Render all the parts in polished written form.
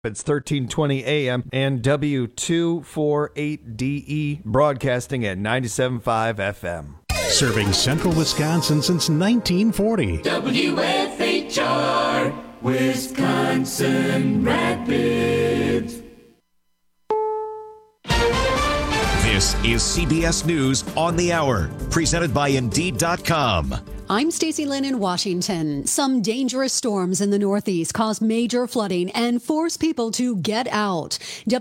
It's 1320 AM and W248DE broadcasting at 97.5 FM. Serving Central Wisconsin since 1940. WFHR, Wisconsin Rapids. This is CBS News on the Hour, presented by Indeed.com. I'm Stacey Lynn in Washington. Some dangerous storms in the Northeast caused major flooding and forced people to get out.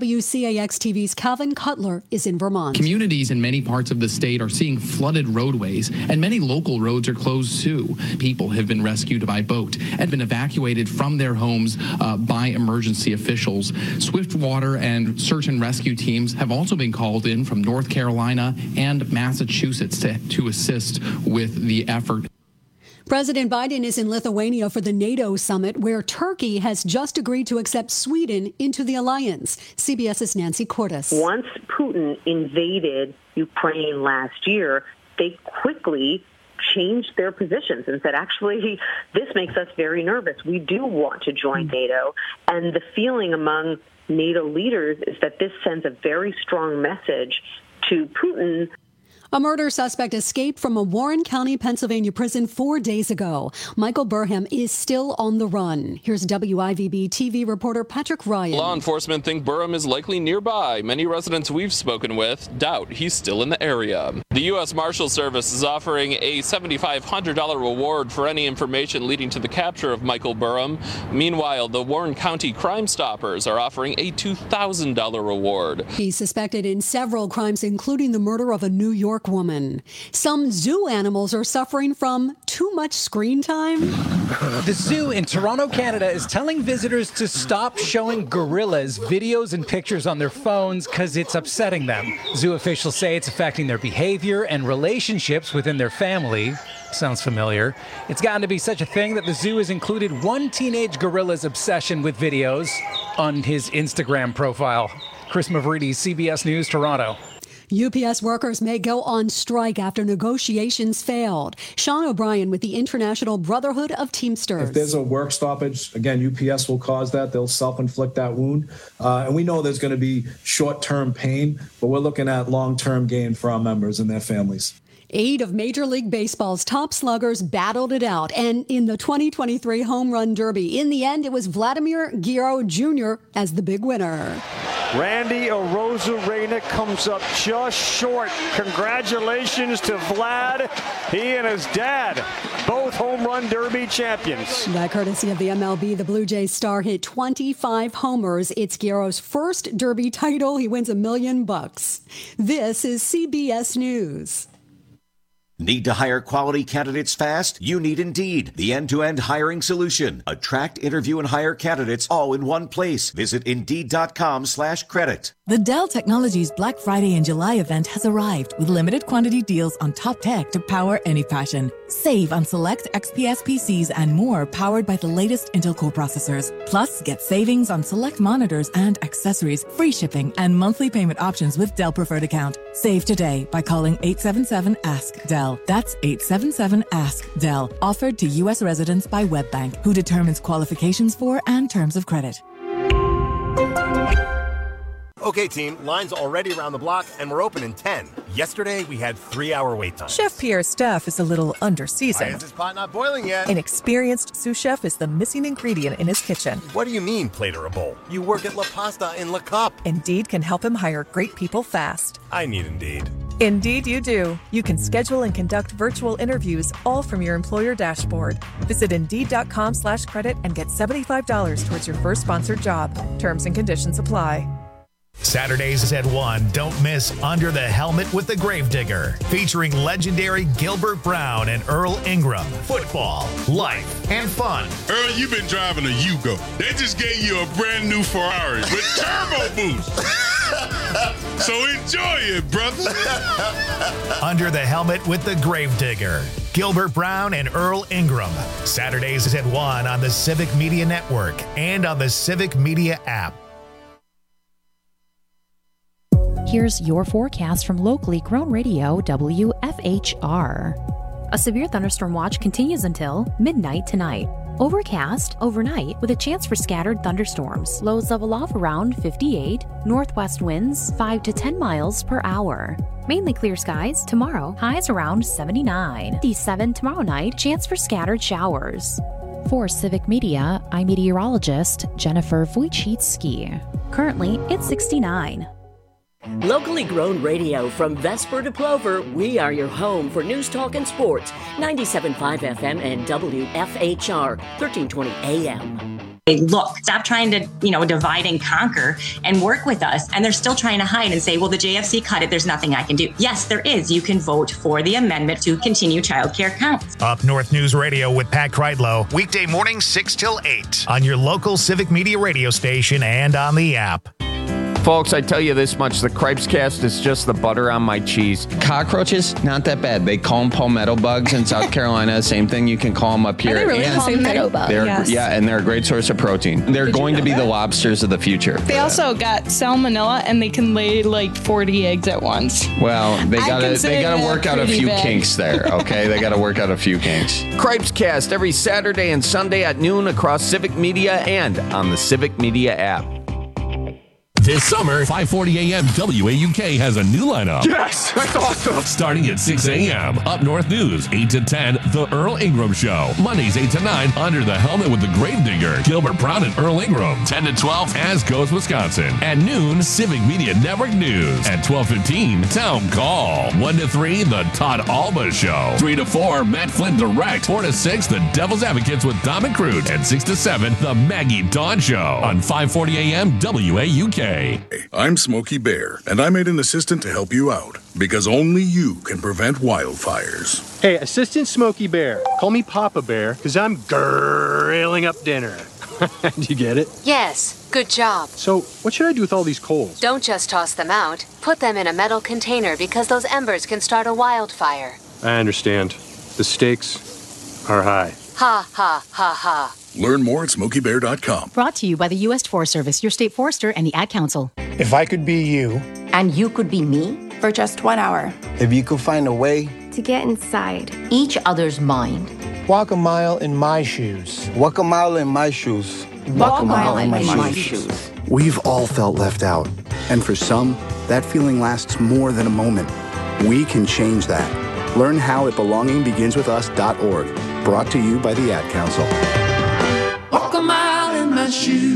WCAX-TV's Calvin Cutler is in Vermont. Communities in many parts of the state are seeing flooded roadways, and many local roads are closed too. People have been rescued by boat and been evacuated from their homes by emergency officials. Swift water and search and rescue teams have also been called in from North Carolina and Massachusetts to assist with the effort. President Biden is in Lithuania for the NATO summit, where Turkey has just agreed to accept Sweden into the alliance. CBS's Nancy Cordes. Once Putin invaded Ukraine last year, they quickly changed their positions and said, actually, this makes us very nervous. We do want to join NATO. And the feeling among NATO leaders is that this sends a very strong message to Putin. A murder suspect escaped from a Warren County, Pennsylvania prison 4 days ago. Michael Burham is still on the run. Here's WIVB TV reporter Patrick Ryan. Law enforcement think Burham is likely nearby. Many residents we've spoken with doubt he's still in the area. The U.S. Marshals Service is offering a $7,500 reward for any information leading to the capture of Michael Burham. Meanwhile, the Warren County Crime Stoppers are offering a $2,000 reward. He's suspected in several crimes, including the murder of a New York woman. Some zoo animals are suffering from too much screen time. The zoo in Toronto, Canada is telling visitors to stop showing gorillas videos and pictures on their phones because it's upsetting them. Zoo officials say it's affecting their behavior and relationships within their family. Sounds familiar. It's gotten to be such a thing that the zoo has included one teenage gorilla's obsession with videos on his Instagram profile. Chris Mavrides, CBS News, Toronto. UPS workers may go on strike after negotiations failed. Sean O'Brien with the International Brotherhood of Teamsters. If there's a work stoppage, again, UPS will cause that. They'll self-inflict that wound. And we know there's going to be short-term pain, but we're looking at long-term gain for our members and their families. 8 of Major League Baseball's top sluggers battled it out. And in the 2023 Home Run Derby, in the end, it was Vladimir Guerrero Jr. as the big winner. Randy Arozarena comes up just short. Congratulations to Vlad. He and his dad, both Home Run Derby champions. That courtesy of the MLB, the Blue Jays star hit 25 homers. It's Guerrero's first Derby title. He wins $1 million. This is CBS News. Need to hire quality candidates fast? You need Indeed, the end-to-end hiring solution. Attract, interview, and hire candidates all in one place. Visit Indeed.com/credit. The Dell Technologies Black Friday and July event has arrived with limited quantity deals on top tech to power any passion. Save on select XPS PCs and more powered by the latest Intel Core processors. Plus, get savings on select monitors and accessories, free shipping, and monthly payment options with Dell Preferred Account. Save today by calling 877-ASK-DELL. That's 877-ASK-DELL. Offered to U.S. residents by WebBank, who determines qualifications for and terms of credit. Okay, team, line's already around the block, and we're open in 10. Yesterday, we had 3-hour wait time. Chef Pierre's staff is a little Why under-seasoned. is this pot not boiling yet? An experienced sous chef is the missing ingredient in his kitchen. What do you mean, plate or a bowl? You work at La Pasta in La Cup. Indeed can help him hire great people fast. I need Indeed. Indeed you do. You can schedule and conduct virtual interviews all from your employer dashboard. Visit Indeed.com/credit and get $75 towards your first sponsored job. Terms and conditions apply. Saturdays at 1, don't miss Under the Helmet with the Gravedigger, featuring legendary Gilbert Brown and Earl Ingram. Football, life, and fun. Earl, you've been driving a Yugo. They just gave you a brand new Ferrari with turbo boost. So enjoy it, brother. Under the Helmet with the Gravedigger, Gilbert Brown and Earl Ingram. Saturdays at 1 on the Civic Media Network and on the Civic Media app. Here's your forecast from locally grown radio WFHR. A severe thunderstorm watch continues until midnight tonight. Overcast overnight with a chance for scattered thunderstorms. Lows level off around 58. Northwest winds 5 to 10 miles per hour. Mainly clear skies tomorrow. Highs around 79. 57 tomorrow night. Chance for scattered showers. For Civic Media, I'm meteorologist Jennifer Wojcicki. Currently, it's 69. Locally grown radio from Vesper to Plover, we are your home for news, talk, and sports. 97.5 FM and WFHR, 1320 AM. Look, stop trying to, divide and conquer and work with us. And they're still trying to hide and say, well, the JFC cut it. There's nothing I can do. Yes, there is. You can vote for the amendment to continue childcare counts. Up North News Radio with Pat Kreidlow. Weekday mornings 6 till 8 on your local Civic Media radio station and on the app. Folks, I tell you this much, the Cripescast is just the butter on my cheese. Cockroaches, not that bad. They call them palmetto bugs in South Carolina. Same thing, you can call them up here. Are they really palmetto bugs? Yes. Yeah, and they're a great source of protein. They're going to be the lobsters of the future. They also got salmonella, and they can lay like 40 eggs at once. Well, they gotta work out a few kinks there, okay? They gotta work out a few kinks. Cripescast every Saturday and Sunday at noon across Civic Media and on the Civic Media app. This summer, 5:40 a.m. WAUK has a new lineup. Yes, that's awesome. Starting at 6 a.m. Up North News, 8 to 10, The Earl Ingram Show. Mondays, 8 to 9, Under the Helmet with the Gravedigger, Gilbert Brown and Earl Ingram. 10 to 12, As Goes Wisconsin. At noon, Civic Media Network News. At 12:15, Town Call. 1 to 3, The Todd Alba Show. 3 to 4, Matt Flynn Direct. 4 to 6, The Devil's Advocates with Dom and Crute. And 6 to 7, The Maggie Dawn Show. On 5:40 a.m. WAUK. I'm Smokey Bear, and I made an assistant to help you out, because only you can prevent wildfires. Hey, Assistant Smokey Bear, call me Papa Bear, because I'm grilling up dinner. Do you get it? Yes, good job. So, what should I do with all these coals? Don't just toss them out. Put them in a metal container because those embers can start a wildfire. I understand. The stakes are high. Ha, ha, ha, ha. Learn more at SmokeyBear.com. Brought to you by the U.S. Forest Service, your state forester, and the Ad Council. If I could be you. And you could be me. For just 1 hour. If you could find a way. To get inside. Each other's mind. Walk a mile in my shoes. Walk a mile in my shoes. Walk a mile in my shoes. We've all felt left out. And for some, that feeling lasts more than a moment. We can change that. Learn how at belongingbeginswithus.org. Brought to you by the Ad Council. Walk a mile in my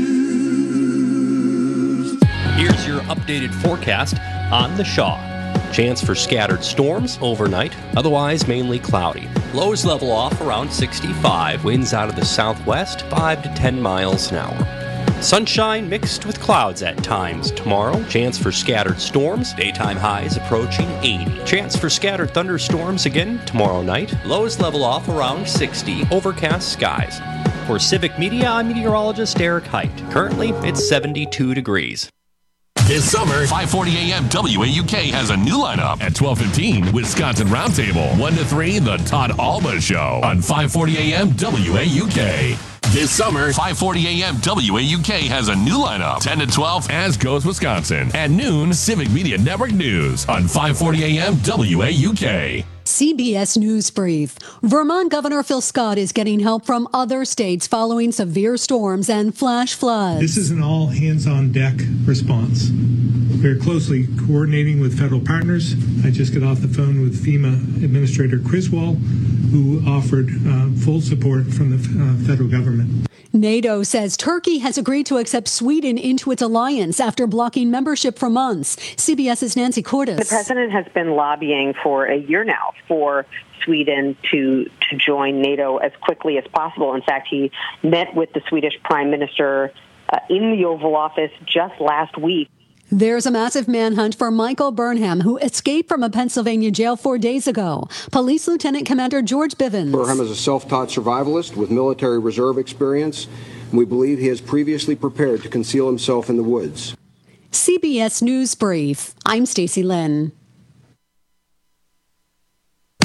shoes. Here's your updated forecast on the Shaw. Chance for scattered storms overnight, otherwise mainly cloudy. Lows level off around 65. Winds out of the southwest, 5 to 10 miles an hour. Sunshine mixed with clouds at times tomorrow. Chance for scattered storms. Daytime highs approaching 80. Chance for scattered thunderstorms again tomorrow night. Lows level off around 60. Overcast skies. For Civic Media, I'm meteorologist Eric Height. Currently, it's 72 degrees. This summer, 5:40 a.m. WAUK has a new lineup. At 12:15, Wisconsin Roundtable. 1 to 3, The Todd Alba Show. On 5:40 a.m. WAUK. This summer, 5:40 a.m. WAUK has a new lineup. 10 to 12, As Goes Wisconsin. At noon, Civic Media Network News. On 5:40 a.m. WAUK. CBS News Brief. Vermont Governor Phil Scott is getting help from other states following severe storms and flash floods. This is an all hands-on-deck response. We're closely coordinating with federal partners. I just got off the phone with FEMA Administrator Criswell, who offered full support from the federal government. NATO says Turkey has agreed to accept Sweden into its alliance after blocking membership for months. CBS's Nancy Cordes. The president has been lobbying for a year now for Sweden to join NATO as quickly as possible. In fact, he met with the Swedish Prime Minister in the Oval Office just last week. There's a massive manhunt for Michael Burnham, who escaped from a Pennsylvania jail 4 days ago. Police Lieutenant Commander George Bivens. Burnham is a self-taught survivalist with military reserve experience, and we believe he has previously prepared to conceal himself in the woods. CBS News Brief. I'm Stacey Lynn.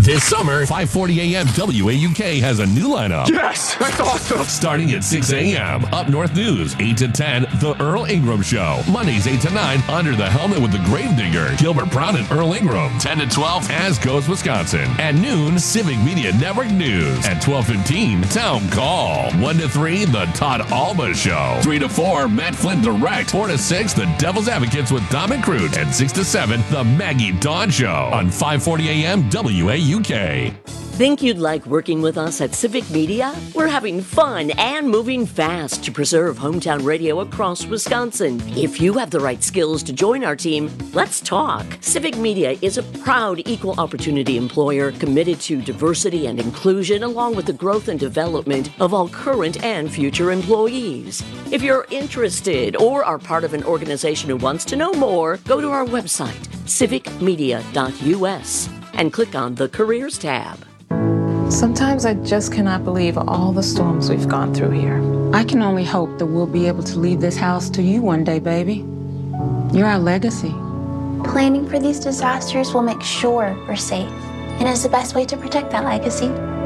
This summer, 5:40 a.m. WAUK has a new lineup. Yes, that's awesome. Starting at 6 a.m. Up North News, 8 to 10, The Earl Ingram Show. Mondays, 8 to 9, Under the Helmet with the Gravedigger, Gilbert Brown and Earl Ingram. 10 to 12, As Goes Wisconsin. At noon, Civic Media Network News. At 12:15, Town Call. 1 to 3, The Todd Alba Show. 3 to 4, Matt Flynn Direct. 4 to 6, The Devil's Advocates with Dom and Crute. And 6 to 7, The Maggie Dawn Show on 5:40 a.m. WAUK. Think you'd like working with us at Civic Media? We're having fun and moving fast to preserve hometown radio across Wisconsin. If you have the right skills to join our team, let's talk. Civic Media is a proud equal opportunity employer committed to diversity and inclusion, along with the growth and development of all current and future employees. If you're interested or are part of an organization who wants to know more, go to our website, civicmedia.us, and click on the Careers tab. Sometimes I just cannot believe all the storms we've gone through here. I can only hope that we'll be able to leave this house to you one day, baby. You're our legacy. Planning for these disasters will make sure we're safe, and is the best way to protect that legacy.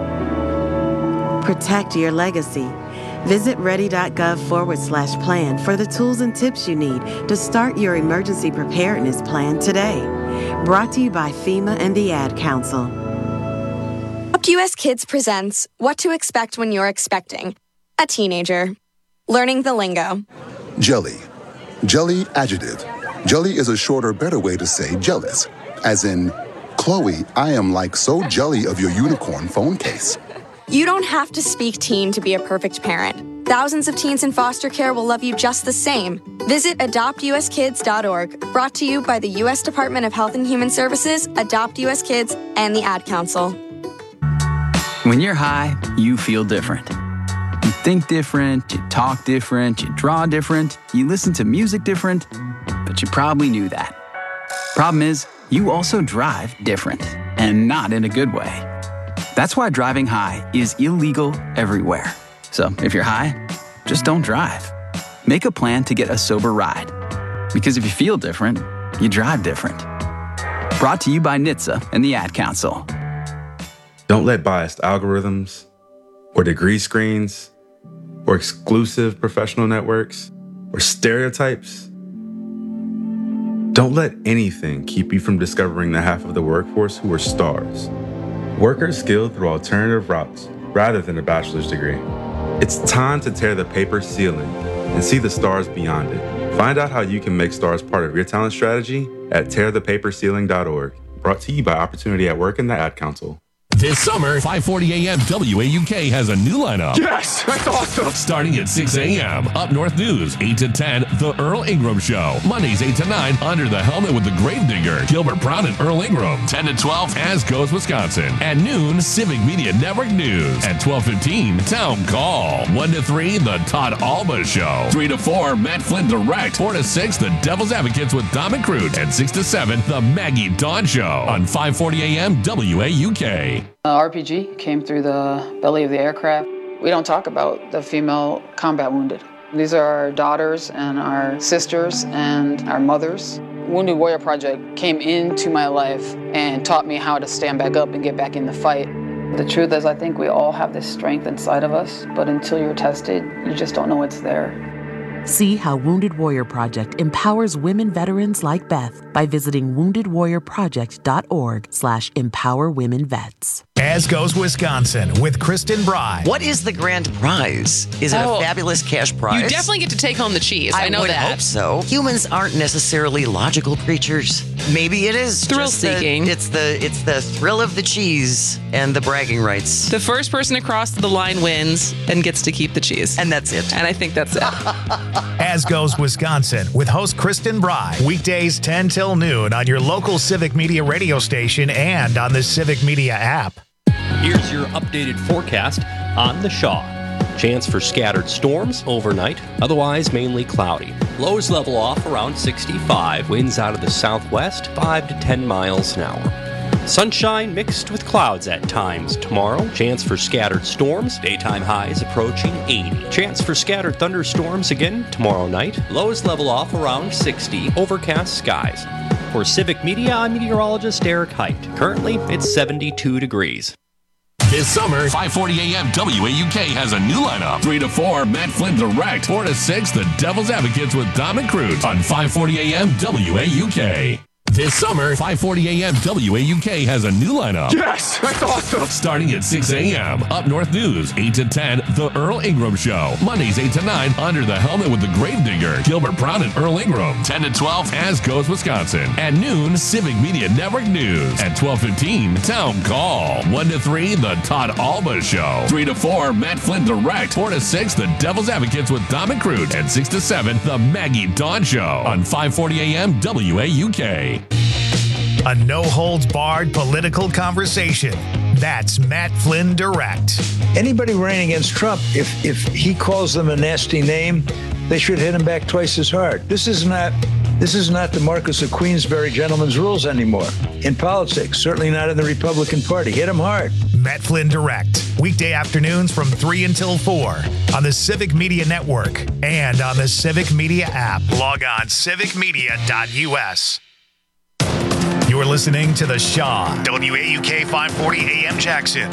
Protect your legacy. Visit ready.gov/plan for the tools and tips you need to start your emergency preparedness plan today. Brought to you by FEMA and the Ad Council. US Kids presents What to Expect When You're Expecting a Teenager. Learning the lingo. Jelly. Jelly adjective. Jelly is a shorter, better way to say jealous. As in, Chloe, I am like so jelly of your unicorn phone case. You don't have to speak teen to be a perfect parent. Thousands of teens in foster care will love you just the same. Visit adoptuskids.org. Brought to you by the U.S. Department of Health and Human Services, Adopt US Kids, and the Ad Council. When you're high, you feel different. You think different, you talk different, you draw different, you listen to music different, but you probably knew that. Problem is, you also drive different, and not in a good way. That's why driving high is illegal everywhere. So if you're high, just don't drive. Make a plan to get a sober ride. Because if you feel different, you drive different. Brought to you by NHTSA and the Ad Council. Don't let biased algorithms or degree screens or exclusive professional networks or stereotypes. Don't let anything keep you from discovering the half of the workforce who are stars. Workers skilled through alternative routes rather than a bachelor's degree. It's time to tear the paper ceiling and see the stars beyond it. Find out how you can make stars part of your talent strategy at tearthepaperceiling.org. Brought to you by Opportunity at Work and the Ad Council. This summer, 5:40 a.m. WAUK has a new lineup. Yes, that's awesome. Starting at 6 a.m. Up North News, 8 to 10, The Earl Ingram Show. Mondays, 8 to 9, Under the Helmet with the Gravedigger, Gilbert Brown and Earl Ingram. 10 to 12, As Goes Wisconsin. At noon, Civic Media Network News. At 12:15, Town Call. 1 to 3, The Todd Alba Show. 3 to 4, Matt Flynn Direct. 4 to 6, The Devil's Advocates with Dom and Crute. And 6 to 7, The Maggie Dawn Show on 5:40 a.m. WAUK. RPG came through the belly of the aircraft. We don't talk about the female combat wounded. These are our daughters and our sisters and our mothers. Wounded Warrior Project came into my life and taught me how to stand back up and get back in the fight. The truth is, I think we all have this strength inside of us, but until you're tested, you just don't know it's there. See how Wounded Warrior Project empowers women veterans like Beth by visiting woundedwarriorproject.org/empowerwomenvets. As Goes Wisconsin with Kristen Bry. What is the grand prize? Is it a fabulous cash prize? You definitely get to take home the cheese. I know would that. Hope so. Humans aren't necessarily logical creatures. Maybe it is thrill-seeking. It's the thrill of the cheese and the bragging rights. The first person across the line wins and gets to keep the cheese. And that's it. And I think that's it. As Goes Wisconsin with host Kristen Bry. Weekdays 10 till noon on your local Civic Media radio station and on the Civic Media app. Here's your updated forecast on the Shaw. Chance for scattered storms overnight, otherwise mainly cloudy. Lows level off around 65. Winds out of the southwest, 5 to 10 miles an hour. Sunshine mixed with clouds at times tomorrow. Chance for scattered storms. Daytime highs approaching 80. Chance for scattered thunderstorms again tomorrow night. Lows level off around 60. Overcast skies. For Civic Media, I'm meteorologist Eric Height. Currently, it's 72 degrees. This summer, 5:40 a.m. WAUK has a new lineup. 3 to 4, Matt Flynn Direct. 4 to 6, The Devil's Advocates with Dom and Crute on 5:40 a.m. WAUK. This summer, 5:40 a.m. WAUK has a new lineup. Yes, that's awesome. Starting at 6 a.m. Up North News, 8 to 10, The Earl Ingram Show. Mondays, 8 to 9, Under the Helmet with the Gravedigger, Gilbert Brown and Earl Ingram. 10 to 12, As Goes Wisconsin. At noon, Civic Media Network News. At 12:15, Town Call. 1 to 3, The Todd Alba Show. 3 to 4, Matt Flynn Direct. 4 to 6, The Devil's Advocates with Dom and Crute. And 6 to 7, The Maggie Dawn Show on 5:40 a.m. WAUK. A no-holds-barred political conversation. That's Matt Flynn Direct. Anybody running against Trump, if he calls them a nasty name, they should hit him back twice as hard. This is not the Marquess of Queensberry gentleman's rules anymore in politics, certainly not in the Republican Party. Hit him hard. Matt Flynn Direct, weekday afternoons from 3 until 4 on the Civic Media Network and on the Civic Media app. Log on civicmedia.us. You're listening to The Shaw, WAUK 540 AM Jackson,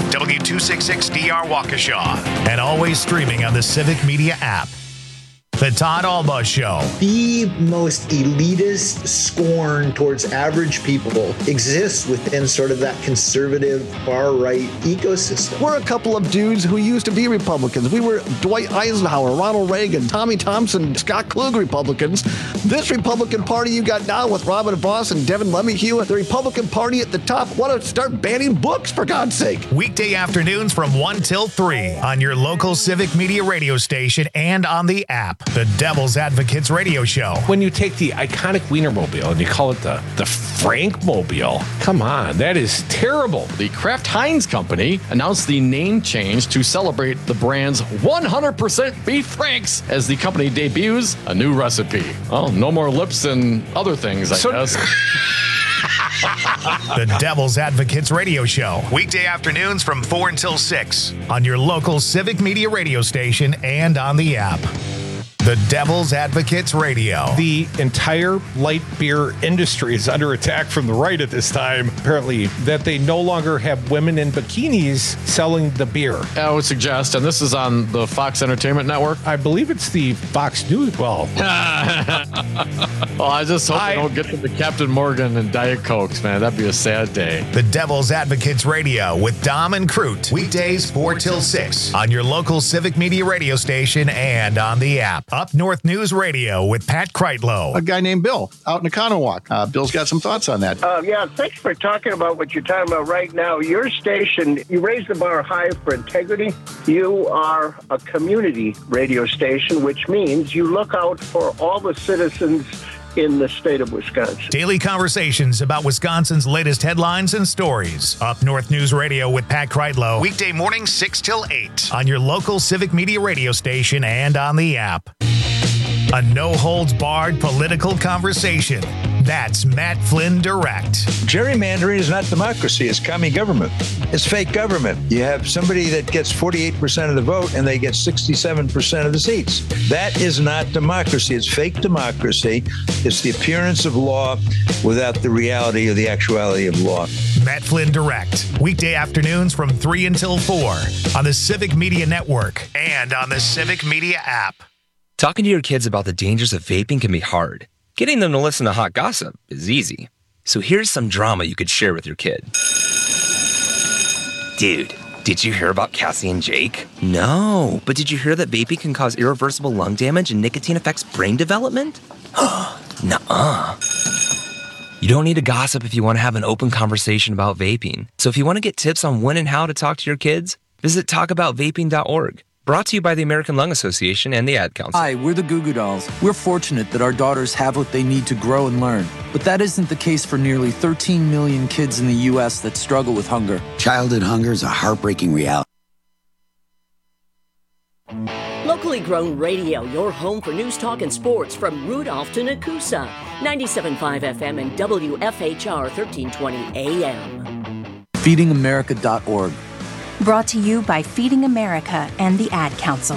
W266DR Waukesha, and always streaming on the Civic Media app. The Todd Alba Show. The most elitist scorn towards average people exists within sort of that conservative far-right ecosystem. We're a couple of dudes who used to be Republicans. We were Dwight Eisenhower, Ronald Reagan, Tommy Thompson, Scott Klug Republicans. This Republican Party you got now with Robin Voss and Devin LeMahieu, the Republican Party at the top, want to start banning books, for God's sake. Weekday afternoons from 1 till 3 on your local Civic Media radio station and on the app. The Devil's Advocates Radio Show. When you take the iconic Wienermobile and you call it the Frankmobile, come on, that is terrible. The Kraft Heinz Company announced the name change to celebrate the brand's 100% beef Franks as the company debuts a new recipe. Well, no more lips and other things, I guess. The Devil's Advocates Radio Show. Weekday afternoons from 4 until 6 on your local Civic Media radio station and on the app. The Devil's Advocates Radio. The entire light beer industry is under attack from the right at this time. Apparently, that they no longer have women in bikinis selling the beer. I would suggest, and this is on the Fox Entertainment Network. I believe it's the Fox News. Well, I just hope they don't get to the Captain Morgan and Diet Cokes, man. That'd be a sad day. The Devil's Advocates Radio with Dom and Crute. Weekdays 4 till 6 on your local Civic Media radio station and on the app. Up North News Radio with Pat Kreitlow. A guy named Bill out in Economowoc. Bill's got some thoughts on that. Yeah, thanks for talking about what you're talking about right now. Your station, you raise the bar high for integrity. You are a community radio station, which means you look out for all the citizens in the state of Wisconsin. Daily conversations about Wisconsin's latest headlines and stories. Up North News Radio with Pat Kreitlow. Weekday morning 6 till 8 on your local Civic Media radio station and on the app. A no-holds-barred political conversation. That's Matt Flynn Direct. Gerrymandering is not democracy. It's commie government. It's fake government. You have somebody that gets 48% of the vote and they get 67% of the seats. That is not democracy. It's fake democracy. It's the appearance of law without the reality or the actuality of law. Matt Flynn Direct. Weekday afternoons from 3 until 4 on the Civic Media Network and on the Civic Media app. Talking to your kids about the dangers of vaping can be hard. Getting them to listen to hot gossip is easy. So here's some drama you could share with your kid. Dude, did you hear about Cassie and Jake? No, but did you hear that vaping can cause irreversible lung damage and nicotine affects brain development? Nuh-uh. You don't need to gossip if you want to have an open conversation about vaping. So if you want to get tips on when and how to talk to your kids, visit talkaboutvaping.org. Brought to you by the American Lung Association and the Ad Council. Hi, we're the Goo Goo Dolls. We're fortunate that our daughters have what they need to grow and learn. But that isn't the case for nearly 13 million kids in the U.S. that struggle with hunger. Childhood hunger is a heartbreaking reality. Locally grown radio, your home for news, talk, and sports from Rudolph to Nakusa. 97.5 FM and WFHR 1320 AM. FeedingAmerica.org. Brought to you by Feeding America and the Ad Council.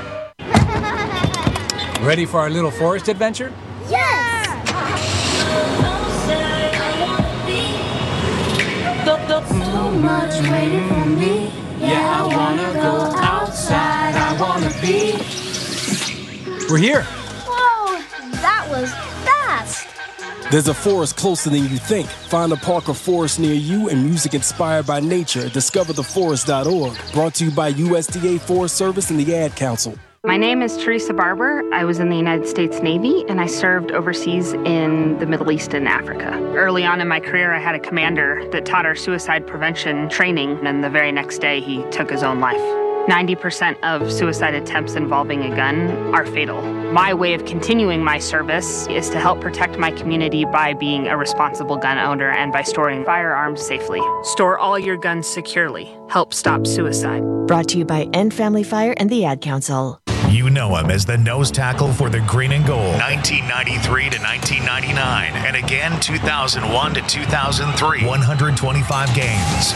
Ready for our little forest adventure? Yes! so much waiting for me. Yeah, I wanna go outside, I wanna be. We're here. Whoa, that was fast. There's a forest closer than you think. Find a park or forest near you and music inspired by nature at discovertheforest.org. Brought to you by USDA Forest Service and the Ad Council. My name is Teresa Barber. I was in the United States Navy, and I served overseas in the Middle East and Africa. Early on in my career, I had a commander that taught our suicide prevention training, and the very next day, he took his own life. 90% of suicide attempts involving a gun are fatal. My way of continuing my service is to help protect my community by being a responsible gun owner and by storing firearms safely. Store all your guns securely. Help stop suicide. Brought to you by End Family Fire and the Ad Council. You know him as the nose tackle for the Green and Gold, 1993 to 1999, and again 2001 to 2003. 125 games,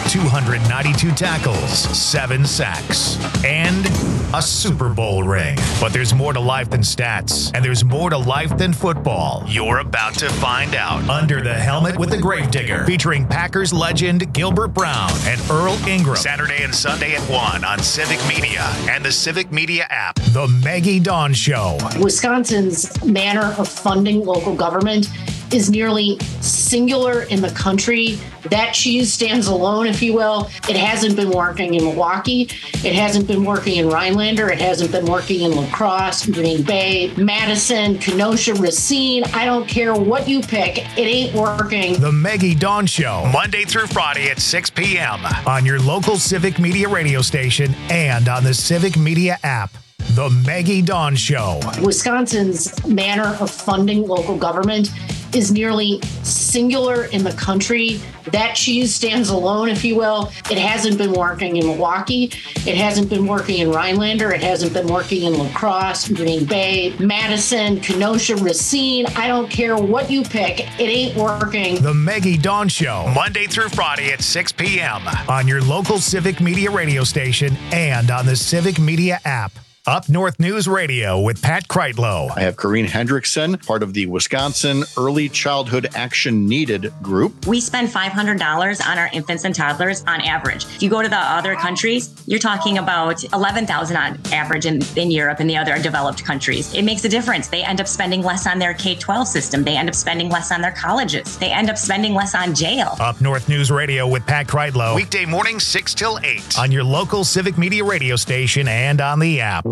292 tackles, 7 sacks, and a Super Bowl ring. But there's more to life than stats, and there's more to life than football. You're about to find out. Under the Helmet with the Gravedigger, featuring Packers legend Gilbert Brown and Earl Ingram. Saturday and Sunday at 1 on Civic Media and the Civic Media app. The Maggie Dawn Show. Wisconsin's manner of funding local government is nearly singular in the country. That cheese stands alone, if you will. It hasn't been working in Milwaukee. It hasn't been working in Rhinelander. It hasn't been working in La Crosse, Green Bay, Madison, Kenosha, Racine. I don't care what you pick. It ain't working. The Maggie Dawn Show, Monday through Friday at 6 p.m. on your local Civic Media radio station and on the Civic Media app. The Maggie Dawn Show. Wisconsin's manner of funding local government is nearly singular in the country. That cheese stands alone, if you will. It hasn't been working in Milwaukee. It hasn't been working in Rhinelander. It hasn't been working in La Crosse, Green Bay, Madison, Kenosha, Racine. I don't care what you pick. It ain't working. The Maggie Dawn Show, Monday through Friday at 6 p.m. on your local Civic Media radio station and on the Civic Media app. Up North News Radio with Pat Kreitlow. I have Corrine Hendrickson, part of the Wisconsin Early Childhood Action Needed group. We spend $500 on our infants and toddlers on average. If you go to the other countries, you're talking about $11,000 on average in Europe and the other developed countries. It makes a difference. They end up spending less on their K-12 system. They end up spending less on their colleges. They end up spending less on jail. Up North News Radio with Pat Kreitlow. Weekday mornings 6 till 8 on your local Civic Media radio station and on the app.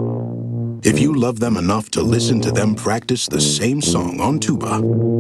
If you love them enough to listen to them practice the same song on tuba,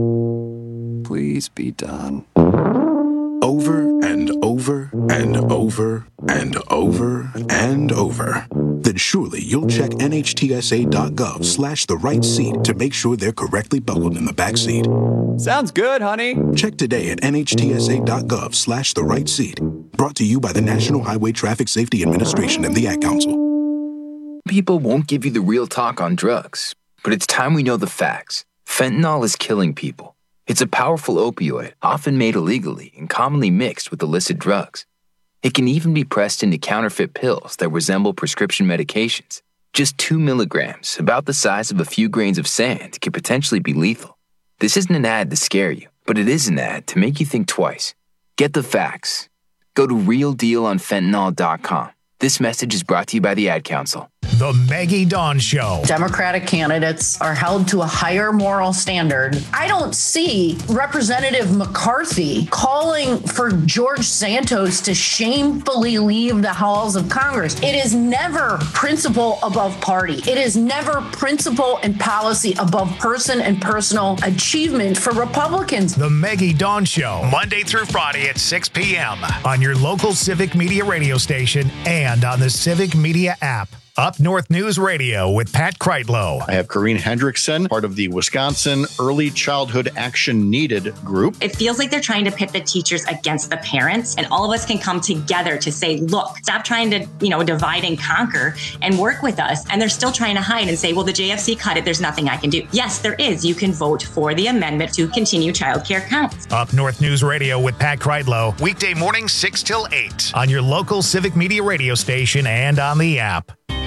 please be done. Over and over and over and over and over, then surely you'll check NHTSA.gov/the right seat to make sure they're correctly buckled in the back seat. Sounds good, honey. Check today at NHTSA.gov/the right seat. Brought to you by the National Highway Traffic Safety Administration and the Ad Council. People won't give you the real talk on drugs, but it's time we know the facts. Fentanyl is killing people. It's a powerful opioid, often made illegally and commonly mixed with illicit drugs. It can even be pressed into counterfeit pills that resemble prescription medications. Just 2 milligrams, about the size of a few grains of sand, can potentially be lethal. This isn't an ad to scare you, but it is an ad to make you think twice. Get the facts. Go to realdealonfentanyl.com. This message is brought to you by the Ad Council. The Maggie Dawn Show. Democratic candidates are held to a higher moral standard. I don't see Representative McCarthy calling for George Santos to shamefully leave the halls of Congress. It is never principle above party. It is never principle and policy above person and personal achievement for Republicans. The Maggie Dawn Show, Monday through Friday at 6 p.m. on your local Civic Media radio station and on the Civic Media app. Up North News Radio with Pat Kreitlow. I have Corrine Hendrickson, part of the Wisconsin Early Childhood Action Needed group. It feels like they're trying to pit the teachers against the parents, and all of us can come together to say, look, stop trying to, divide and conquer and work with us. And they're still trying to hide and say, well, the JFC cut it. There's nothing I can do. Yes, there is. You can vote for the amendment to continue childcare counts. Up North News Radio with Pat Kreitlow. Weekday mornings 6 till 8 on your local Civic Media radio station and on the app.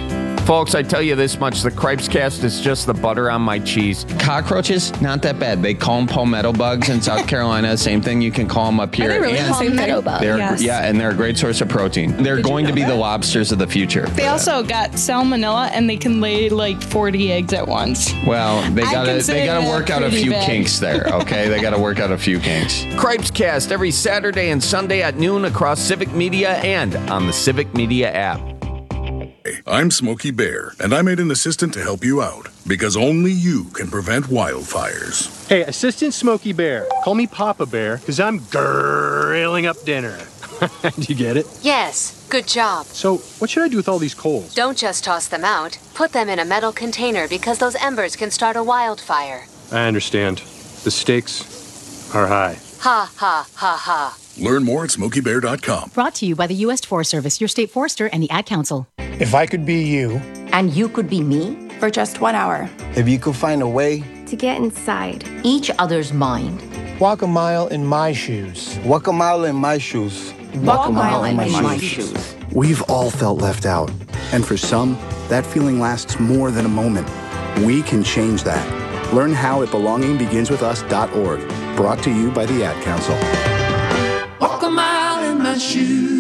Folks, I tell you this much, the Cripes Cast is just the butter on my cheese. Cockroaches, not that bad. They call them palmetto bugs in South Carolina. Same thing, you can call them up here. Are they really palmetto bugs? Yes. Yeah, and they're a great source of protein. They're going to be the lobsters of the future. They also got salmonella, and they can lay like 40 eggs at once. Well, they gotta work out a few kinks there, okay? They gotta work out a few kinks. Cripes Cast every Saturday and Sunday at noon across Civic Media and on the Civic Media app. I'm Smokey Bear, and I made an assistant to help you out, because only you can prevent wildfires. Hey, Assistant Smokey Bear, call me Papa Bear, because I'm grilling up dinner. Do you get it? Yes, good job. So, what should I do with all these coals? Don't just toss them out. Put them in a metal container because those embers can start a wildfire. I understand. The stakes are high. Ha, ha, ha, ha. Learn more at SmokeyBear.com. Brought to you by the U.S. Forest Service, your state forester, and the Ad Council. If I could be you. And you could be me? For just 1 hour. If you could find a way. To get inside each other's mind. Walk a mile in my shoes. Walk a mile in my shoes. Walk a mile in my shoes. We've all felt left out. And for some, that feeling lasts more than a moment. We can change that. Learn how at belongingbeginswithus.org. Brought to you by the Ad Council. Walk a mile in my shoes.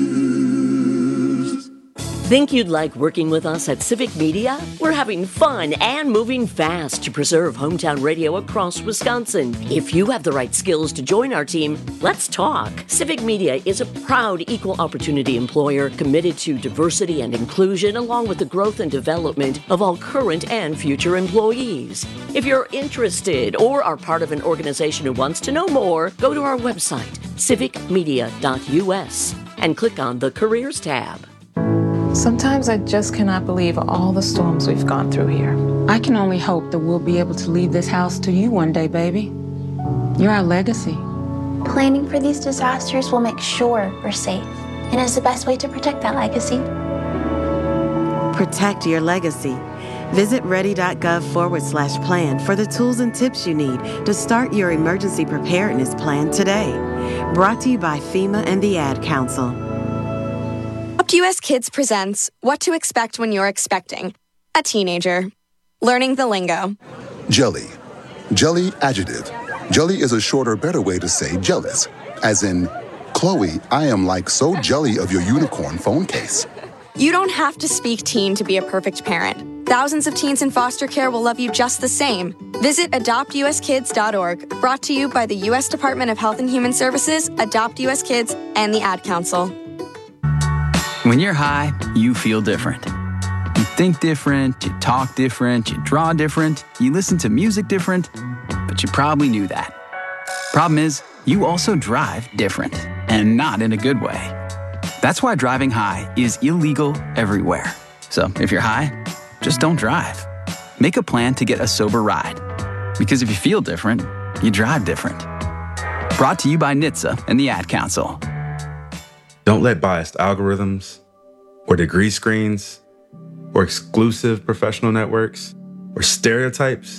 Think you'd like working with us at Civic Media? We're having fun and moving fast to preserve hometown radio across Wisconsin. If you have the right skills to join our team, let's talk. Civic Media is a proud equal opportunity employer committed to diversity and inclusion along with the growth and development of all current and future employees. If you're interested or are part of an organization who wants to know more, go to our website, civicmedia.us, and click on the Careers tab. Sometimes I just cannot believe all the storms we've gone through here. I can only hope that we'll be able to leave this house to you one day, baby. You're our legacy. Planning for these disasters will make sure we're safe and is the best way to protect that legacy. Protect your legacy. Visit ready.gov/plan for the tools and tips you need to start your emergency preparedness plan today. Brought to you by FEMA and the Ad Council. US Kids presents What to Expect When You're Expecting a Teenager. Learning the lingo. Jelly. Jelly adjective. Jelly is a shorter, better way to say jealous. As in, Chloe, I am like so jelly of your unicorn phone case. You don't have to speak teen to be a perfect parent. Thousands of teens in foster care will love you just the same. Visit adoptuskids.org. Brought to you by the U.S. Department of Health and Human Services, Adopt US Kids, and the Ad Council. When you're high, you feel different. You think different, you talk different, you draw different, you listen to music different, but you probably knew that. Problem is, you also drive different, and not in a good way. That's why driving high is illegal everywhere. So if you're high, just don't drive. Make a plan to get a sober ride. Because if you feel different, you drive different. Brought to you by NHTSA and the Ad Council. Don't let biased algorithms or degree screens or exclusive professional networks or stereotypes.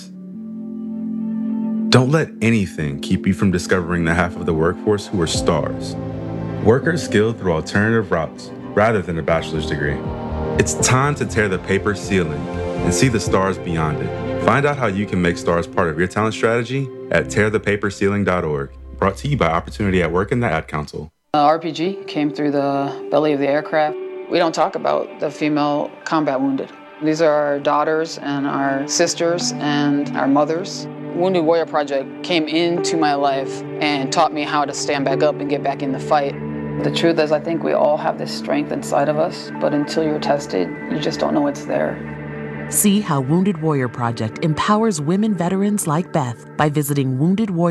Don't let anything keep you from discovering the half of the workforce who are stars. Workers skilled through alternative routes rather than a bachelor's degree. It's time to tear the paper ceiling and see the stars beyond it. Find out how you can make stars part of your talent strategy at tearthepaperceiling.org. Brought to you by Opportunity at Work and the Ad Council. RPG came through the belly of the aircraft. We don't talk about the female combat wounded. These are our daughters and our sisters and our mothers. Wounded Warrior Project came into my life and taught me how to stand back up and get back in the fight. The truth is, I think we all have this strength inside of us, but until you're tested, you just don't know it's there. See how Wounded Warrior Project empowers women veterans like Beth by visiting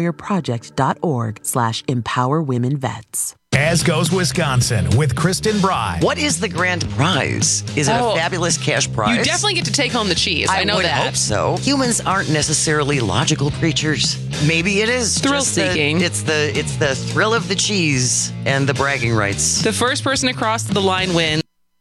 woundedwarriorproject.org/empowerwomenvets. As Goes Wisconsin with Kristen Bry. What is the grand prize? Is it a fabulous cash prize? You definitely get to take home the cheese. I know would that. Hope so. Humans aren't necessarily logical creatures. Maybe it is thrill-seeking. It's the thrill of the cheese and the bragging rights. The first person across the line wins.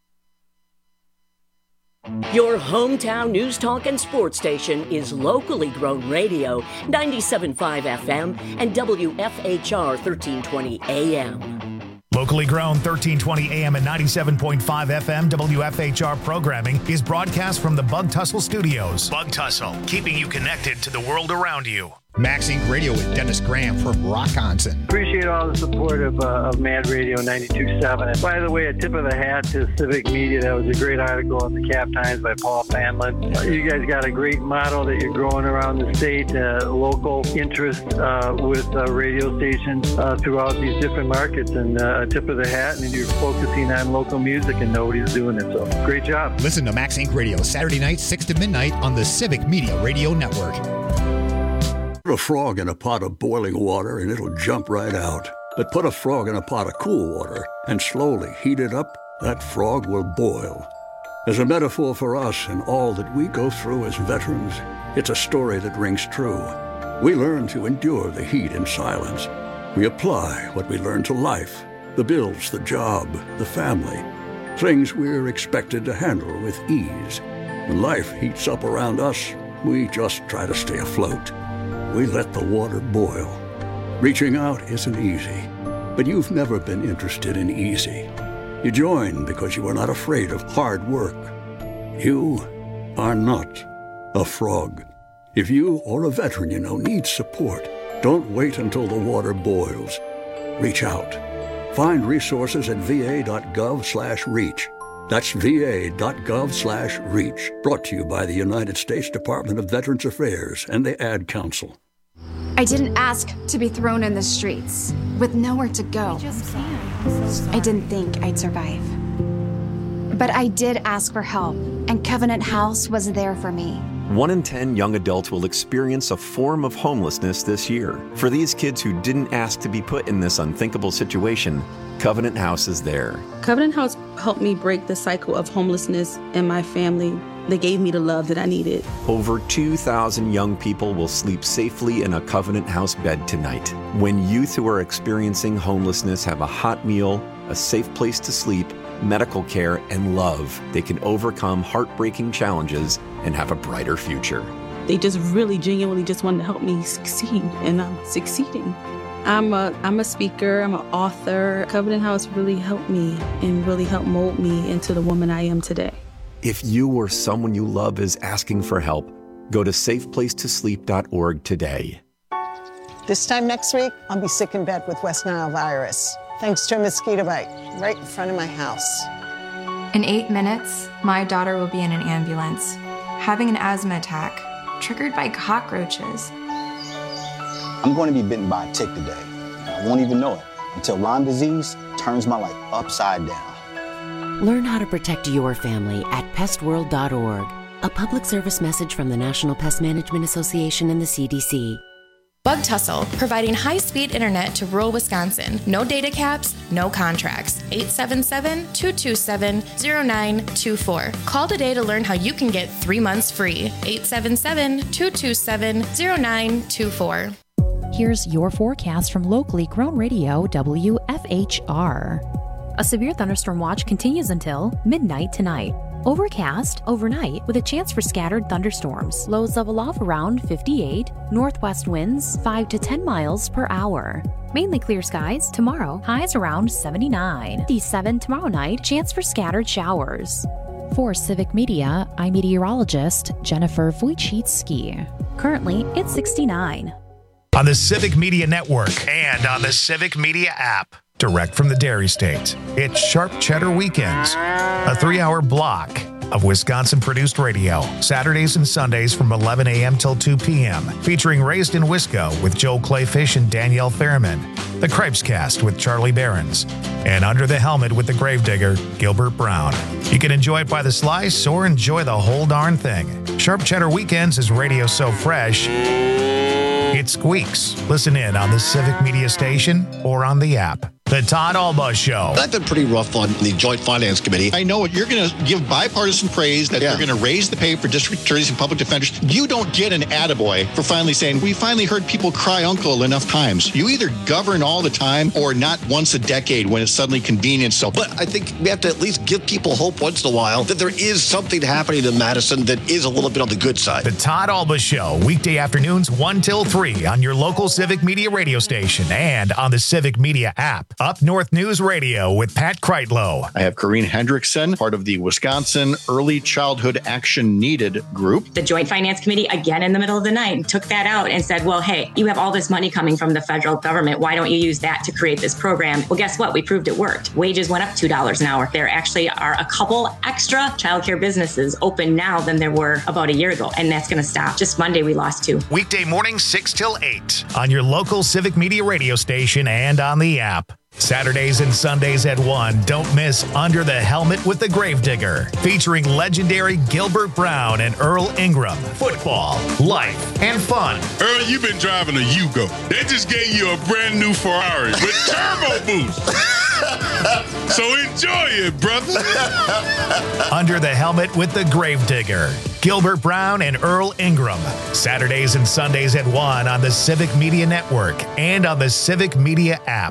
Your hometown news talk and sports station is locally grown radio, 97.5 FM and WFHR 1320 AM. Locally grown 1320 AM and 97.5 FM WFHR programming is broadcast from the Bug Tussle Studios. Bug Tussle, keeping you connected to the world around you. Max Inc. Radio with Dennis Graham from Rockonson. Appreciate all the support of Mad Radio 92.7. And by the way, a tip of the hat to Civic Media. That was a great article in the Cap Times by Paul Fanlin. You guys got a great model that you're growing around the state, local interest with radio stations throughout these different markets. And a tip of the hat, and you're focusing on local music and nobody's doing it. So great job. Listen to Max Inc. Radio Saturday nights 6 to midnight on the Civic Media Radio Network. Put a frog in a pot of boiling water and it'll jump right out. But put a frog in a pot of cool water and slowly heat it up, that frog will boil. As a metaphor for us and all that we go through as veterans, it's a story that rings true. We learn to endure the heat in silence. We apply what we learn to life, the bills, the job, the family, things we're expected to handle with ease. When life heats up around us, we just try to stay afloat. We let the water boil. Reaching out isn't easy, but you've never been interested in easy. You join because you are not afraid of hard work. You are not a frog. If you or a veteran you know needs support, don't wait until the water boils. Reach out. Find resources at va.gov/reach. That's va.gov/reach. Brought to you by the United States Department of Veterans Affairs and the Ad Council. I didn't ask to be thrown in the streets with nowhere to go. I didn't think I'd survive. But I did ask for help, and Covenant House was there for me. 1 in 10 young adults will experience a form of homelessness this year. For these kids who didn't ask to be put in this unthinkable situation, Covenant House is there. Covenant House helped me break the cycle of homelessness in my family. They gave me the love that I needed. Over 2,000 young people will sleep safely in a Covenant House bed tonight. When youth who are experiencing homelessness have a hot meal, a safe place to sleep, medical care, and love, they can overcome heartbreaking challenges and have a brighter future. They just really genuinely just wanted to help me succeed, and I'm succeeding. I'm a speaker, I'm an author. Covenant House really helped me and really helped mold me into the woman I am today. If you or someone you love is asking for help, go to safeplacetosleep.org today. This time next week, I'll be sick in bed with West Nile virus, thanks to a mosquito bite right in front of my house. In 8 minutes, my daughter will be in an ambulance, having an asthma attack, triggered by cockroaches. I'm going to be bitten by a tick today. I won't even know it until Lyme disease turns my life upside down. Learn how to protect your family at pestworld.org. A public service message from the National Pest Management Association and the CDC. Bug Tussle, providing high-speed internet to rural Wisconsin. No data caps, no contracts. 877-227-0924. Call today to learn how you can get 3 months free. 877-227-0924. Here's your forecast from locally grown radio WFHR. A severe thunderstorm watch continues until midnight tonight. Overcast overnight with a chance for scattered thunderstorms. Lows level off around 58. Northwest winds 5 to 10 miles per hour. Mainly clear skies tomorrow. Highs around 79. 57 tomorrow night. Chance for scattered showers. For Civic Media, I'm meteorologist Jennifer Wojcicki. Currently, it's 69. On the Civic Media Network and on the Civic Media app. Direct from the Dairy State, it's Sharp Cheddar Weekends, a 3-hour block of Wisconsin-produced radio, Saturdays and Sundays from 11 a.m. till 2 p.m., featuring Raised in Wisco with Joel Clayfish and Danielle Fairman, The Cripes Cast with Charlie Behrens, and Under the Helmet with the Gravedigger, Gilbert Brown. You can enjoy it by the slice or enjoy the whole darn thing. Sharp Cheddar Weekends is radio so fresh, it squeaks. Listen in on the Civic Media Station or on the app. The Todd Alba Show. I've been pretty rough on the Joint Finance Committee. I know you're going to give bipartisan praise that you're going to raise the pay for district attorneys and public defenders. You don't get an attaboy for finally saying, we finally heard people cry uncle enough times. You either govern all the time or not once a decade when it's suddenly convenient. So, but I think we have to at least give people hope once in a while that there is something happening in Madison that is a little bit on the good side. The Todd Alba Show, weekday afternoons 1 till 3 on your local Civic Media radio station and on the Civic Media app. Up North News Radio with Pat Kreitlow. I have Corrine Hendrickson, part of the Wisconsin Early Childhood Action Needed group. The Joint Finance Committee, again in the middle of the night, took that out and said, well, hey, you have all this money coming from the federal government. Why don't you use that to create this program? Well, guess what? We proved it worked. Wages went up $2 an hour. There actually are a couple extra childcare businesses open now than there were about a year ago, and that's going to stop. Just Monday, we lost 2. Weekday mornings 6 till 8 on your local Civic Media radio station and on the app. Saturdays and Sundays at 1, don't miss Under the Helmet with the Gravedigger, featuring legendary Gilbert Brown and Earl Ingram. Football, life, and fun. Earl, you've been driving a Yugo. They just gave you a brand new Ferrari with turbo boost. So enjoy it, brother. Under the Helmet with the Gravedigger, Gilbert Brown and Earl Ingram. Saturdays and Sundays at 1 on the Civic Media Network and on the Civic Media app.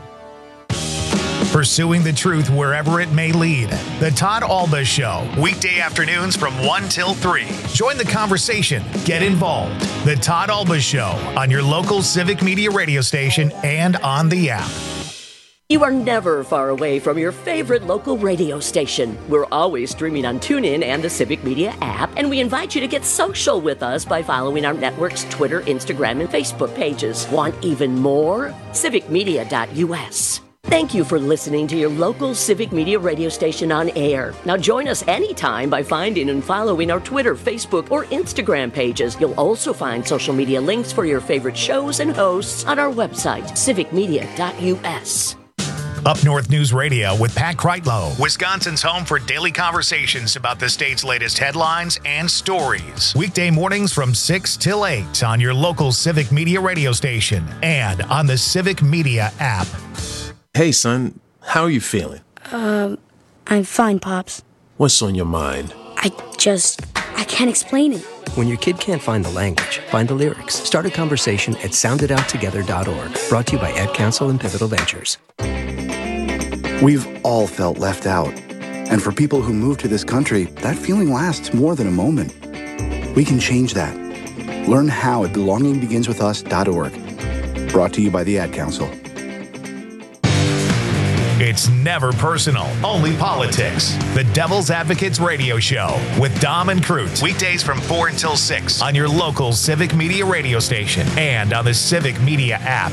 Pursuing the truth wherever it may lead. The Todd Alba Show, weekday afternoons from 1 till 3. Join the conversation. Get involved. The Todd Alba Show on your local Civic Media radio station and on the app. You are never far away from your favorite local radio station. We're always streaming on TuneIn and the Civic Media app, and we invite you to get social with us by following our network's Twitter, Instagram, and Facebook pages. Want even more? civicmedia.us. Thank you for listening to your local Civic Media radio station on air. Now join us anytime by finding and following our Twitter, Facebook, or Instagram pages. You'll also find social media links for your favorite shows and hosts on our website, civicmedia.us. Up North News Radio with Pat Kreitlow, Wisconsin's home for daily conversations about the state's latest headlines and stories. Weekday mornings from 6 till 8 on your local Civic Media radio station and on the Civic Media app. Hey, son, how are you feeling? I'm fine, Pops. What's on your mind? I can't explain it. When your kid can't find the language, find the lyrics. Start a conversation at soundedouttogether.org. Brought to you by Ad Council and Pivotal Ventures. We've all felt left out. And for people who move to this country, that feeling lasts more than a moment. We can change that. Learn how at belongingbeginswithus.org. Brought to you by the Ad Council. It's never personal, only politics. The Devil's Advocates Radio Show with Dom and Cruz. Weekdays from 4 until 6 on your local Civic Media radio station and on the Civic Media app.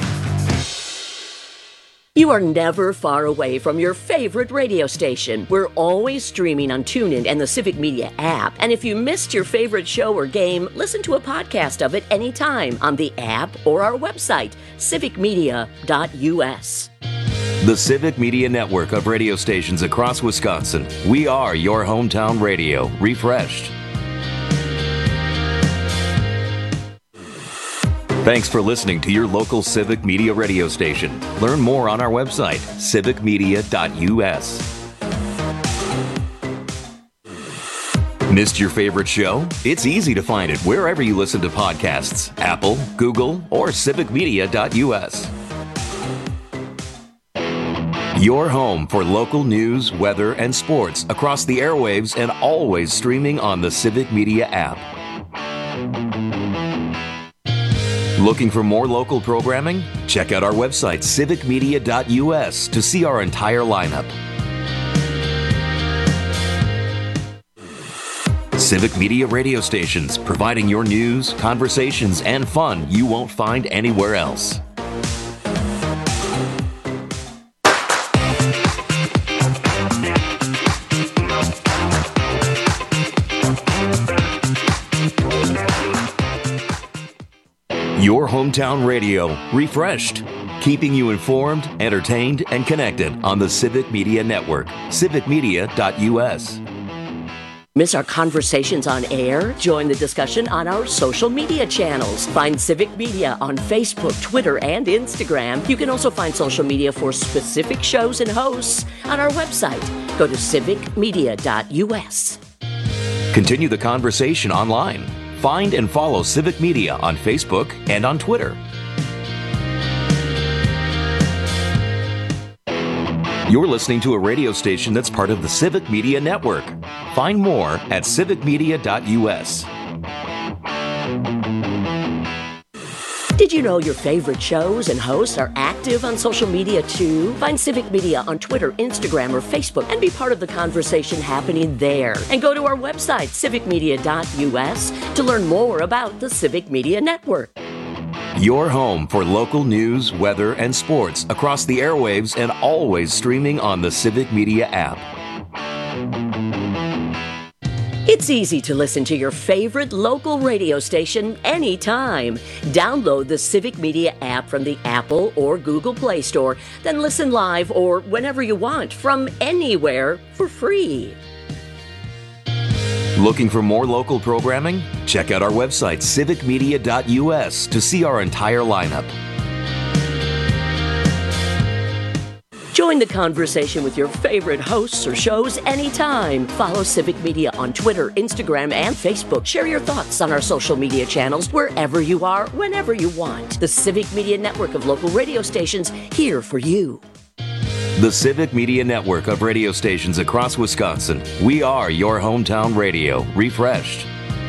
You are never far away from your favorite radio station. We're always streaming on TuneIn and the Civic Media app. And if you missed your favorite show or game, listen to a podcast of it anytime on the app or our website, civicmedia.us. The Civic Media Network of radio stations across Wisconsin. We are your hometown radio, refreshed. Thanks for listening to your local Civic Media radio station. Learn more on our website, civicmedia.us. Missed your favorite show? It's easy to find it wherever you listen to podcasts, Apple, Google, or civicmedia.us. Your home for local news, weather, and sports across the airwaves and always streaming on the Civic Media app. Looking for more local programming? Check out our website, civicmedia.us, to see our entire lineup. Civic Media radio stations, providing your news, conversations, and fun you won't find anywhere else. Your hometown radio, refreshed, keeping you informed, entertained, and connected on the Civic Media Network, civicmedia.us. Miss our conversations on air? Join the discussion on our social media channels. Find Civic Media on Facebook, Twitter, and Instagram. You can also find social media for specific shows and hosts on our website. Go to civicmedia.us. Continue the conversation online. Find and follow Civic Media on Facebook and on Twitter. You're listening to a radio station that's part of the Civic Media Network. Find more at civicmedia.us. Did you know your favorite shows and hosts are active on social media too? Find Civic Media on Twitter, Instagram, or Facebook and be part of the conversation happening there. And go to our website, civicmedia.us, to learn more about the Civic Media Network. Your home for local news, weather, and sports across the airwaves and always streaming on the Civic Media app. It's easy to listen to your favorite local radio station anytime. Download the Civic Media app from the Apple or Google Play Store, then listen live or whenever you want from anywhere for free. Looking for more local programming? Check out our website, civicmedia.us, to see our entire lineup. Join the conversation with your favorite hosts or shows anytime. Follow Civic Media on Twitter, Instagram, and Facebook. Share your thoughts on our social media channels wherever you are, whenever you want. The Civic Media Network of local radio stations, here for you. The Civic Media Network of radio stations across Wisconsin. We are your hometown radio, refreshed.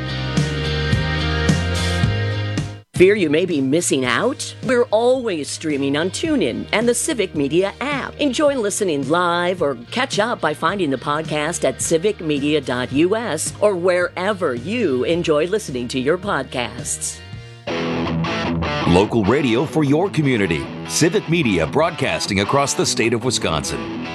Fear you may be missing out? We're always streaming on TuneIn and the Civic Media app. Enjoy listening live or catch up by finding the podcast at civicmedia.us or wherever you enjoy listening to your podcasts. Local radio for your community. Civic Media broadcasting across the state of Wisconsin.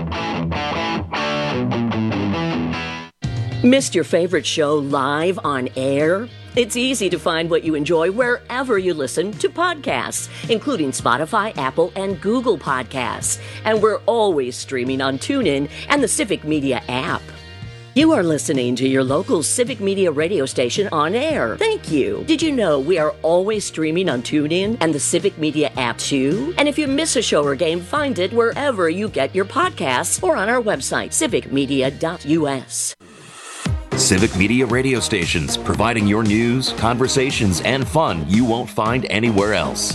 Missed your favorite show live on air? It's easy to find what you enjoy wherever you listen to podcasts, including Spotify, Apple, and Google Podcasts. And we're always streaming on TuneIn and the Civic Media app. You are listening to your local Civic Media radio station on air. Thank you. Did you know we are always streaming on TuneIn and the Civic Media app too? And if you miss a show or game, find it wherever you get your podcasts or on our website, civicmedia.us. Civic Media radio stations, providing your news, conversations, and fun you won't find anywhere else.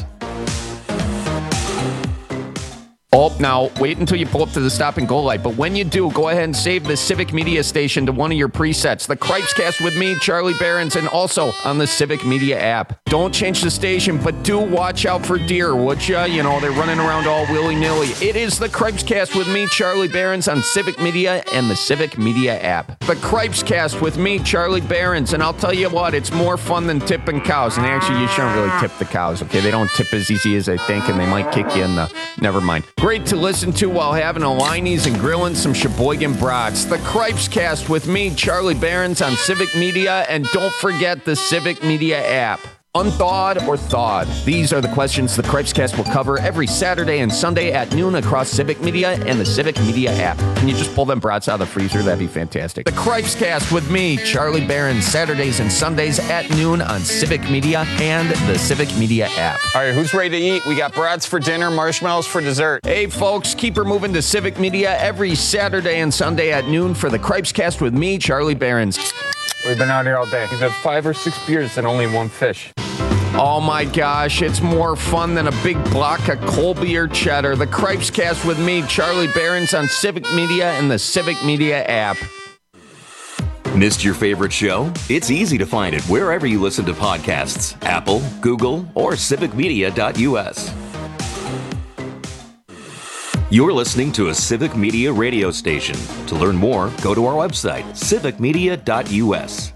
Oh, now, wait until you pull up to the stop and go light. But when you do, go ahead and save the Civic Media station to one of your presets. The Cripescast with me, Charlie Behrens, and also on the Civic Media app. Don't change the station, but do watch out for deer, would ya? You know, they're running around all willy-nilly. It is the Cripescast with me, Charlie Behrens, on Civic Media and the Civic Media app. The Cripescast with me, Charlie Behrens, and I'll tell you what, it's more fun than tipping cows. And actually, you shouldn't really tip the cows, okay? They don't tip as easy as they think, and they might kick you in the... Never mind. Great to listen to while having a Liney's and grilling some Sheboygan brats. The Cripescast with me, Charlie Behrens, on Civic Media, and don't forget the Civic Media app. Unthawed or thawed? These are the questions the Cripescast will cover every Saturday and Sunday at noon across Civic Media and the Civic Media app. Can you just pull them brats out of the freezer? That'd be fantastic. The Cripescast with me, Charlie Behrens, Saturdays and Sundays at noon on Civic Media and the Civic Media app. All right, who's ready to eat? We got brats for dinner, marshmallows for dessert. Hey, folks, keep her moving to Civic Media every Saturday and Sunday at noon for the Cripescast with me, Charlie Behrens. We've been out here all day. We've had 5 or 6 beers and only 1 fish. Oh my gosh, it's more fun than a big block of Colby or cheddar. The Cripescast with me, Charlie Behrens, on Civic Media and the Civic Media app. Missed your favorite show? It's easy to find it wherever you listen to podcasts. Apple, Google, or civicmedia.us. You're listening to a Civic Media radio station. To learn more, go to our website, civicmedia.us.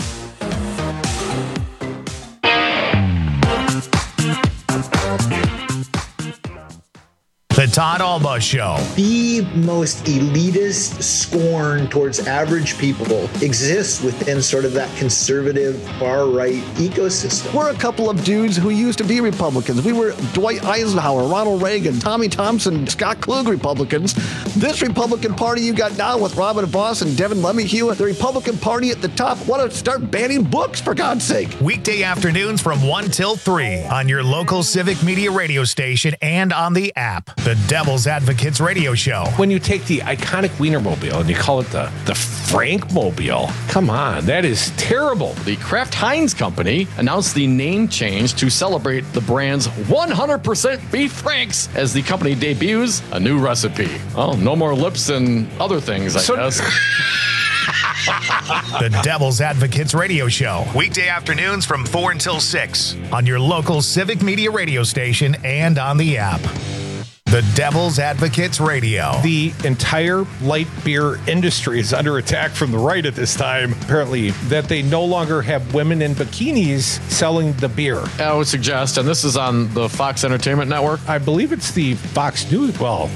The Todd Alba Show. The most elitist scorn towards average people exists within sort of that conservative far-right ecosystem. We're a couple of dudes who used to be Republicans. We were Dwight Eisenhower, Ronald Reagan, Tommy Thompson, Scott Klug Republicans. This Republican Party you got now with Robin Voss and Devin LeMahieu, the Republican Party at the top, want to start banning books, for God's sake. Weekday afternoons from 1 till 3 on your local Civic Media radio station and on the app. The Devil's Advocates Radio Show. When you take the iconic Wienermobile and you call it the Frankmobile, come on, that is terrible. The Kraft Heinz Company announced the name change to celebrate the brand's 100% beef Franks as the company debuts a new recipe. Oh, no more lips and other things, I guess. The Devil's Advocates Radio Show, weekday afternoons from 4 until 6 on your local Civic Media radio station and on the app. The Devil's Advocates Radio. The entire light beer industry is under attack from the right at this time, apparently, that they no longer have women in bikinis selling the beer. I would suggest, and this is on the Fox Entertainment Network. I believe it's the Fox News. Well,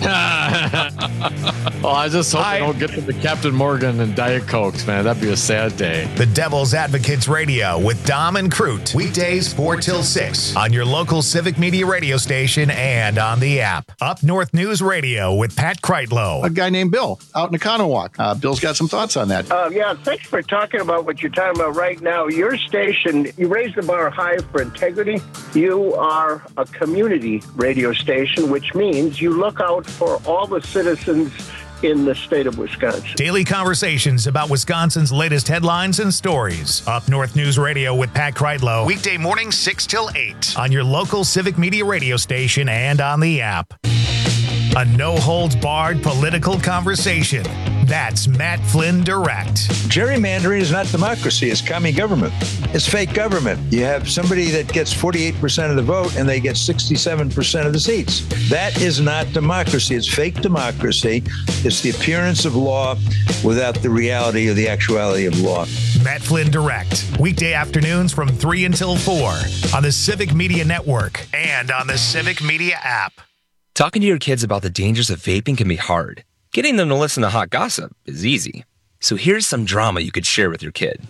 I just hope they don't get to the Captain Morgan and Diet Cokes, man. That'd be a sad day. The Devil's Advocates Radio with Dom and Crute. Weekdays 4 till 6 on your local Civic Media radio station and on the app. Up North News Radio with Pat Kreitlow. A guy named Bill out in Economowoc. Bill's got some thoughts on that. Yeah, thanks for talking about what you're talking about right now. Your station, you raise the bar high for integrity. You are a community radio station, which means you look out for all the citizens in the state of Wisconsin. Daily conversations about Wisconsin's latest headlines and stories. Up North News Radio with Pat Kreitlow. Weekday mornings 6 till 8 on your local Civic Media radio station and on the app. A no-holds-barred political conversation. That's Matt Flynn Direct. Gerrymandering is not democracy. It's commie government. It's fake government. You have somebody that gets 48% of the vote and they get 67% of the seats. That is not democracy. It's fake democracy. It's the appearance of law without the reality or the actuality of law. Matt Flynn Direct. Weekday afternoons from 3 until 4 on the Civic Media Network and on the Civic Media app. Talking to your kids about the dangers of vaping can be hard. Getting them to listen to hot gossip is easy. So here's some drama you could share with your kid.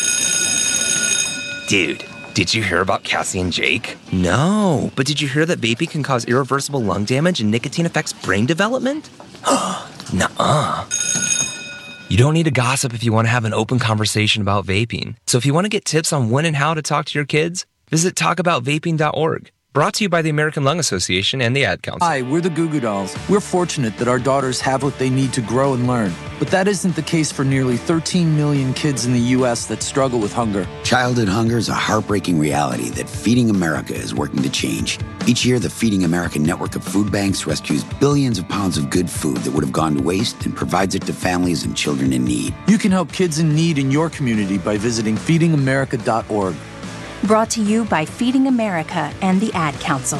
Dude, did you hear about Cassie and Jake? No, but did you hear that vaping can cause irreversible lung damage and nicotine affects brain development? Nuh-uh. You don't need to gossip if you want to have an open conversation about vaping. So if you want to get tips on when and how to talk to your kids, visit talkaboutvaping.org. Brought to you by the American Lung Association and the Ad Council. Hi, we're the Goo Goo Dolls. We're fortunate that our daughters have what they need to grow and learn. But that isn't the case for nearly 13 million kids in the U.S. that struggle with hunger. Childhood hunger is a heartbreaking reality that Feeding America is working to change. Each year, the Feeding America network of food banks rescues billions of pounds of good food that would have gone to waste and provides it to families and children in need. You can help kids in need in your community by visiting feedingamerica.org. Brought to you by Feeding America and the Ad Council.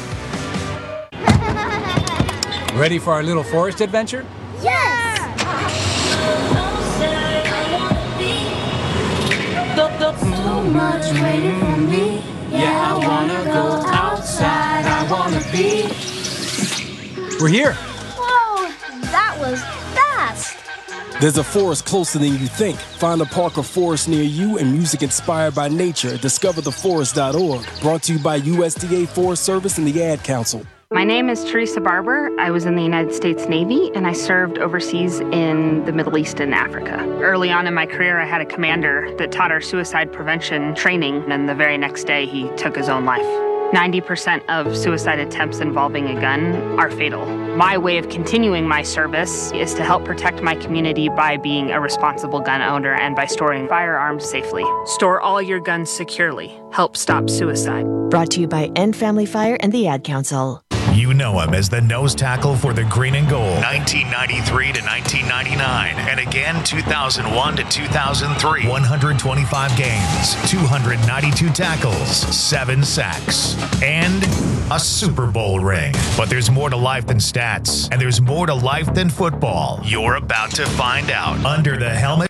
Ready for our little forest adventure? Yes! So much waiting for me. Yeah, I wanna go outside. I wanna be. We're here. Whoa, that was fast. There's a forest closer than you think. Find a park or forest near you and music inspired by nature at discovertheforest.org. Brought to you by USDA Forest Service and the Ad Council. My name is Teresa Barber. I was in the United States Navy, and I served overseas in the Middle East and Africa. Early on in my career, I had a commander that taught our suicide prevention training, and the very next day, he took his own life. 90% of suicide attempts involving a gun are fatal. My way of continuing my service is to help protect my community by being a responsible gun owner and by storing firearms safely. Store all your guns securely. Help stop suicide. Brought to you by End Family Fire and the Ad Council. You know him as the nose tackle for the Green and Gold, 1993 to 1999, and again 2001 to 2003. 125 games, 292 tackles, 7 sacks, and a Super Bowl ring. But there's more to life than stats, and there's more to life than football. You're about to find out. Under the Helmet.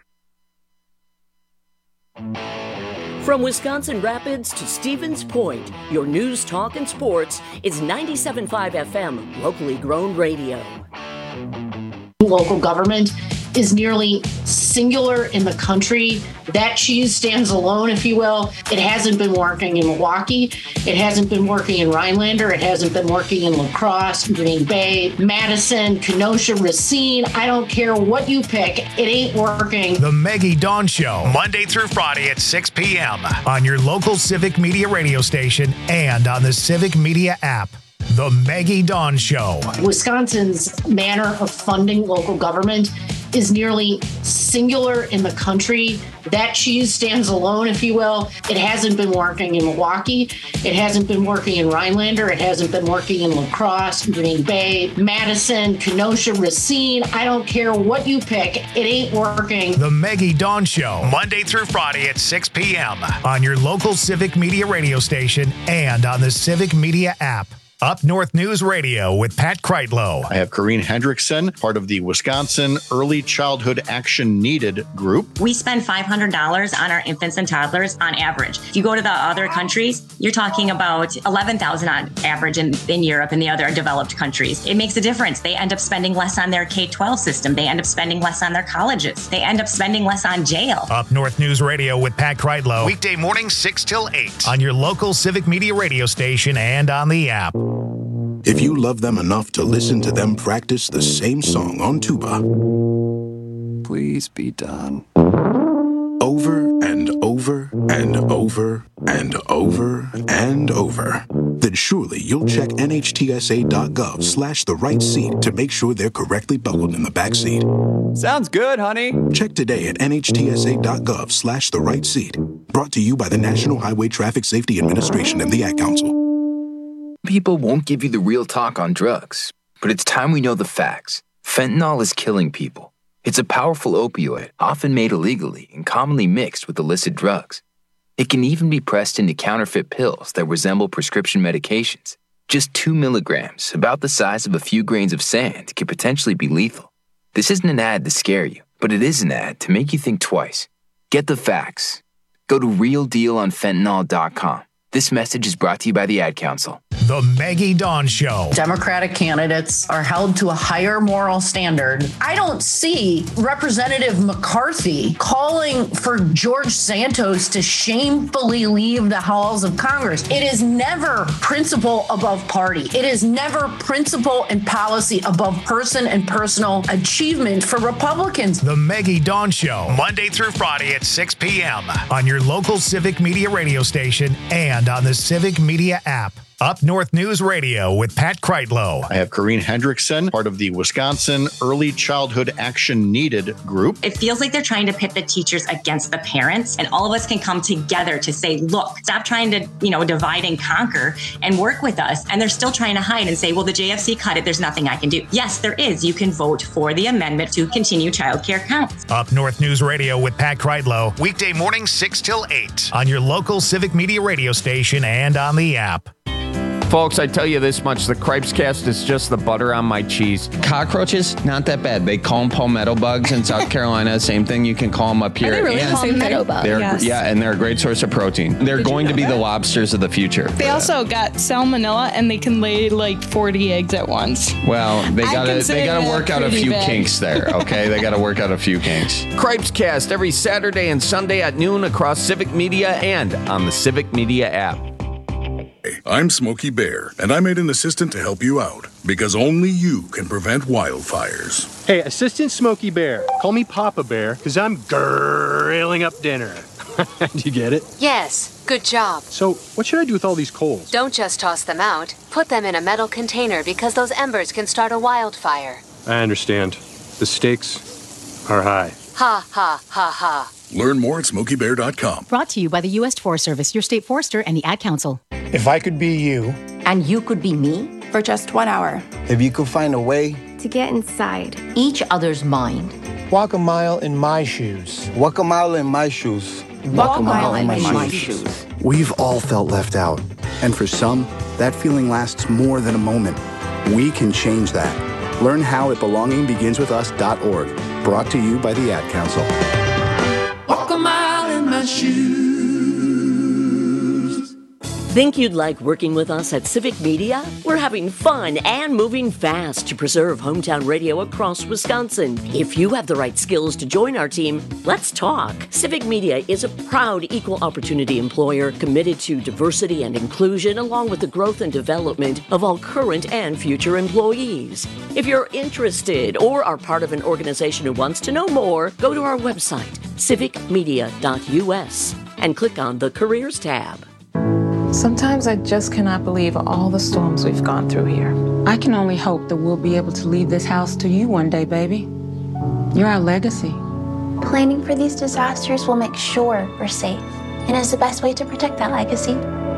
From Wisconsin Rapids to Stevens Point, your news, talk, and sports is 97.5 FM, locally grown radio. Local government is nearly singular in the country. That cheese stands alone, if you will. It hasn't been working in Milwaukee. It hasn't been working in Rhinelander. It hasn't been working in La Crosse, Green Bay, Madison, Kenosha, Racine. I don't care what you pick. It ain't working. The Maggie Dawn Show, Monday through Friday at 6 p.m. on your local Civic Media radio station and on the Civic Media app. The Maggie Dawn Show. Wisconsin's manner of funding local government is nearly singular in the country. That cheese stands alone, if you will. It hasn't been working in Milwaukee. It hasn't been working in Rhinelander. It hasn't been working in La Crosse, Green Bay, Madison, Kenosha, Racine. I don't care what you pick. It ain't working. The Maggie Dawn Show, Monday through Friday at 6 p.m. on your local Civic Media radio station and on the Civic Media app. Up North News Radio with Pat Kreitlow. I have Corrine Hendrickson, part of the Wisconsin Early Childhood Action Needed group. We spend $500 on our infants and toddlers on average. If you go to the other countries, you're talking about $11,000 on average in Europe and the other developed countries. It makes a difference. They end up spending less on their K-12 system. They end up spending less on their colleges. They end up spending less on jail. Up North News Radio with Pat Kreitlow. Weekday mornings 6 till 8 on your local Civic Media radio station and on the app. If you love them enough to listen to them practice the same song on tuba, please be done. Over and over and over and over and over, then surely you'll check NHTSA.gov/the-right-seat to make sure they're correctly buckled in the back seat. Sounds good, honey. Check today at NHTSA.gov/the-right-seat. Brought to you by the National Highway Traffic Safety Administration and the Ad Council. People won't give you the real talk on drugs, but it's time we know the facts. Fentanyl is killing people. It's a powerful opioid, often made illegally and commonly mixed with illicit drugs. It can even be pressed into counterfeit pills that resemble prescription medications. Just 2 milligrams, about the size of a few grains of sand, can potentially be lethal. This isn't an ad to scare you, but it is an ad to make you think twice. Get the facts. Go to realdealonfentanyl.com. This message is brought to you by the Ad Council. The Maggie Dawn Show. Democratic candidates are held to a higher moral standard. I don't see Representative McCarthy calling for George Santos to shamefully leave the halls of Congress. It is never principle above party. It is never principle and policy above person and personal achievement for Republicans. The Maggie Dawn Show, Monday through Friday at 6 p.m. on your local Civic Media radio station and on the Civic Media app. Up North News Radio with Pat Kreitlow. I have Corrine Hendrickson, part of the Wisconsin Early Childhood Action Needed group. It feels like they're trying to pit the teachers against the parents, and all of us can come together to say, look, stop trying to, divide and conquer and work with us. And they're still trying to hide and say, well, the JFC cut it. There's nothing I can do. Yes, there is. You can vote for the amendment to continue childcare counts. Up North News Radio with Pat Kreitlow. Weekday mornings 6 till 8 on your local Civic Media radio station and on the app. Folks, I tell you this much, the Cripescast is just the butter on my cheese. Cockroaches, not that bad. They call them palmetto bugs in South Carolina. Same thing, you can call them up here. Are they really palmetto bugs? Yes. Yeah, and they're a great source of protein. They're going to be the lobsters of the future. They also got salmonella, and they can lay like 40 eggs at once. Well, they gotta work out a few kinks there, okay? They gotta work out a few kinks. Cripescast every Saturday and Sunday at noon across Civic Media and on the Civic Media app. I'm Smokey Bear, and I made an assistant to help you out, because only you can prevent wildfires. Hey, Assistant Smokey Bear, call me Papa Bear, because I'm grilling up dinner. Do you get it? Yes, good job. So, what should I do with all these coals? Don't just toss them out. Put them in a metal container, because those embers can start a wildfire. I understand. The stakes are high. Ha, ha, ha, ha. Learn more at SmokeyBear.com. Brought to you by the U.S. Forest Service, your state forester, and the Ad Council. If I could be you. And you could be me? For just 1 hour. If you could find a way. To get inside. Each other's mind. Walk a mile in my shoes. Walk a mile in my shoes. Walk a mile in my shoes. We've all felt left out. And for some, that feeling lasts more than a moment. We can change that. Learn how at belongingbeginswithus.org. Brought to you by the Ad Council. Walk a mile in my shoes. Think you'd like working with us at Civic Media? We're having fun and moving fast to preserve hometown radio across Wisconsin. If you have the right skills to join our team, let's talk. Civic Media is a proud equal opportunity employer committed to diversity and inclusion along with the growth and development of all current and future employees. If you're interested or are part of an organization who wants to know more, go to our website, civicmedia.us, and click on the Careers tab. Sometimes I just cannot believe all the storms we've gone through here. I can only hope that we'll be able to leave this house to you one day, baby. You're our legacy. Planning for these disasters will make sure we're safe, and is the best way to protect that legacy.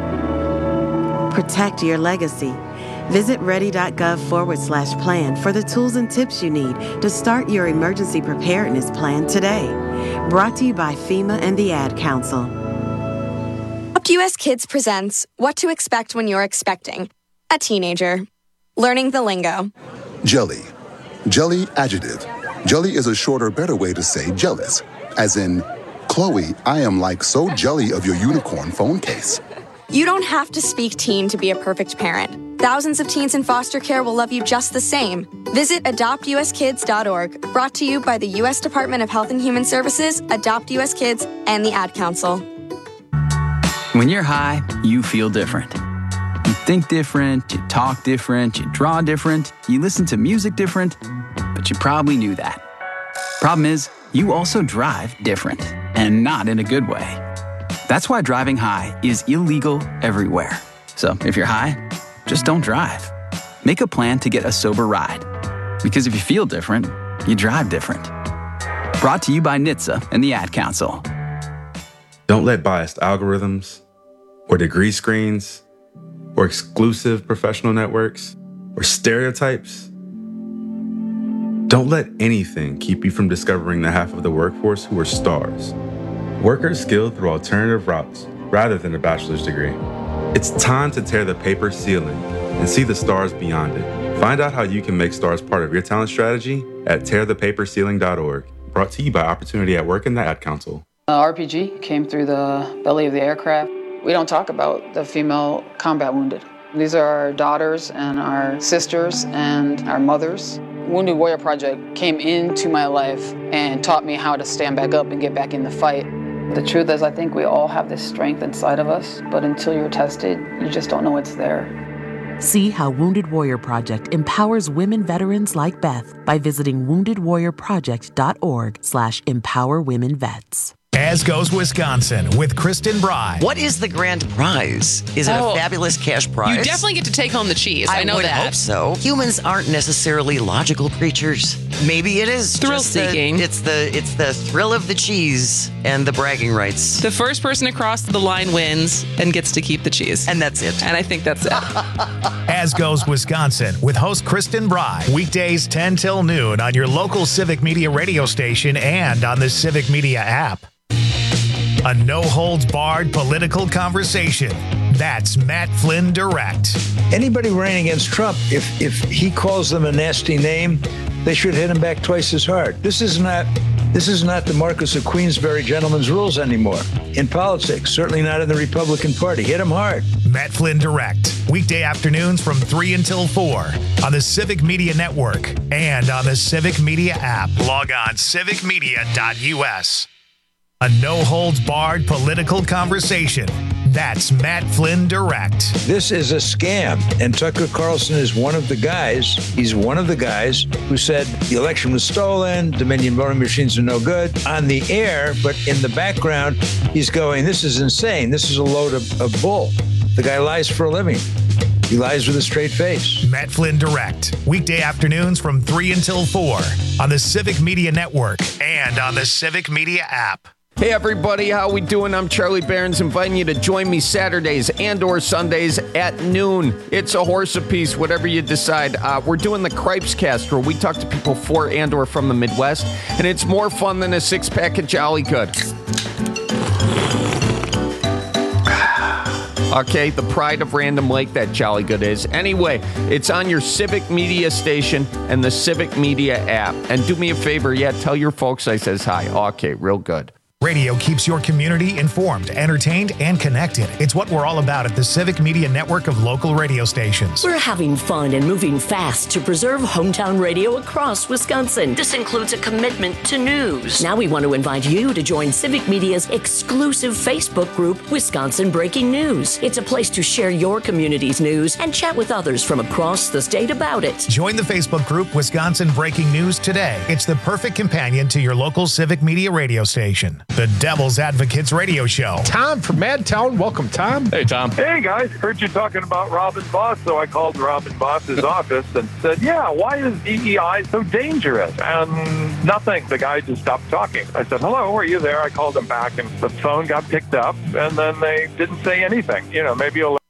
Protect your legacy. Visit ready.gov/plan for the tools and tips you need to start your emergency preparedness plan today. Brought to you by FEMA and the Ad Council. Adopt US Kids presents What to Expect When You're Expecting a Teenager. Learning the lingo. Jelly. Jelly adjective. Jelly is a shorter, better way to say jealous. As in, Chloe, I am like so jelly of your unicorn phone case. You don't have to speak teen to be a perfect parent. Thousands of teens in foster care will love you just the same. Visit adoptuskids.org, brought to you by the U.S. Department of Health and Human Services, Adopt US Kids, and the Ad Council. When you're high, you feel different. You think different, you talk different, you draw different, you listen to music different, but you probably knew that. Problem is, you also drive different, and not in a good way. That's why driving high is illegal everywhere. So if you're high, just don't drive. Make a plan to get a sober ride. Because if you feel different, you drive different. Brought to you by NHTSA and the Ad Council. Don't let biased algorithms, or degree screens, or exclusive professional networks, or stereotypes. Don't let anything keep you from discovering the half of the workforce who are stars. Workers skilled through alternative routes rather than a bachelor's degree. It's time to tear the paper ceiling and see the stars beyond it. Find out how you can make stars part of your talent strategy at tearthepaperceiling.org. Brought to you by Opportunity at Work and the Ad Council. RPG came through the belly of the aircraft. We don't talk about the female combat wounded. These are our daughters and our sisters and our mothers. Wounded Warrior Project came into my life and taught me how to stand back up and get back in the fight. The truth is, I think we all have this strength inside of us, but until you're tested, you just don't know it's there. See how Wounded Warrior Project empowers women veterans like Beth by visiting woundedwarriorproject.org/empowerwomenvets. As Goes Wisconsin with Kristen Bry. What is the grand prize? Is it a fabulous cash prize? You definitely get to take home the cheese. I know would that. Hope so. Humans aren't necessarily logical creatures. Maybe it is Thrill-seeking. It's the thrill of the cheese and the bragging rights. The first person across the line wins and gets to keep the cheese. And that's it. And I think that's it. As Goes Wisconsin with host Kristen Bry. Weekdays 10 till noon on your local Civic Media radio station and on the Civic Media app. A no-holds-barred political conversation. That's Matt Flynn Direct. Anybody running against Trump, if he calls them a nasty name, they should hit him back twice as hard. This is not the Marquess of Queensberry gentleman's rules anymore. In politics, certainly not in the Republican Party. Hit him hard. Matt Flynn Direct. Weekday afternoons from 3 until 4 on the Civic Media Network and on the Civic Media app. Log on civicmedia.us. A no-holds-barred political conversation. That's Matt Flynn Direct. This is a scam, and Tucker Carlson is one of the guys. He's one of the guys who said the election was stolen, Dominion voting machines are no good on the air, but in the background, he's going, this is insane. This is a load of bull. The guy lies for a living. He lies with a straight face. Matt Flynn Direct. Weekday afternoons from 3 until 4 on the Civic Media Network and on the Civic Media app. Hey everybody, how we doing? I'm Charlie Behrens, inviting you to join me Saturdays and or Sundays at noon. It's a horse apiece, whatever you decide. We're doing the Cripes Cast, where we talk to people for and or from the Midwest, and it's more fun than a six-pack of Jolly Good. Okay, the pride of Random Lake, that Jolly Good is. Anyway, it's on your Civic Media station and the Civic Media app. And do me a favor, tell your folks I says hi. Okay, real good. Radio keeps your community informed, entertained, and connected. It's what we're all about at the Civic Media network of local radio stations. We're having fun and moving fast to preserve hometown radio across Wisconsin. This includes a commitment to news. Now we want to invite you to join Civic Media's exclusive Facebook group, Wisconsin Breaking News. It's a place to share your community's news and chat with others from across the state about it. Join the Facebook group, Wisconsin Breaking News today. It's the perfect companion to your local Civic Media radio station. The Devil's Advocates Radio Show. Tom from Madtown. Welcome, Tom. Hey, Tom. Hey, guys. Heard you talking about Robin Voss, so I called Robin Voss's office and said, yeah, why is DEI so dangerous? And nothing. The guy just stopped talking. I said, hello, are you there? I called him back, and the phone got picked up, and then they didn't say anything. You know, maybe you'll...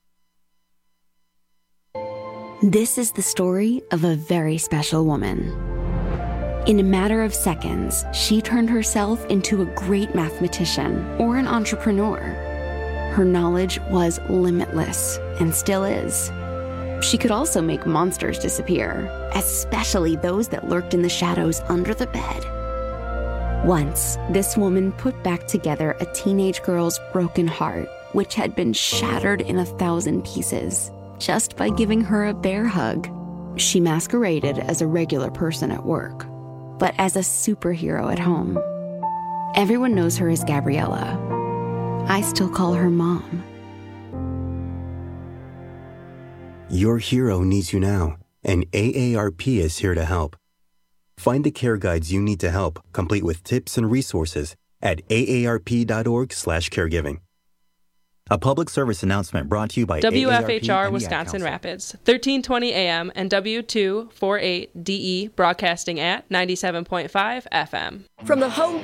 This is the story of a very special woman. In a matter of seconds, she turned herself into a great mathematician or an entrepreneur. Her knowledge was limitless and still is. She could also make monsters disappear, especially those that lurked in the shadows under the bed. Once, this woman put back together a teenage girl's broken heart, which had been shattered in 1,000 pieces, just by giving her a bear hug. She masqueraded as a regular person at work, but as a superhero at home. Everyone knows her as Gabriella. I still call her Mom. Your hero needs you now, and AARP is here to help. Find the care guides you need to help, complete with tips and resources at aarp.org/caregiving. A public service announcement brought to you by WFHR Wisconsin Rapids, 1320 AM and W248DE broadcasting at 97.5 FM. From the home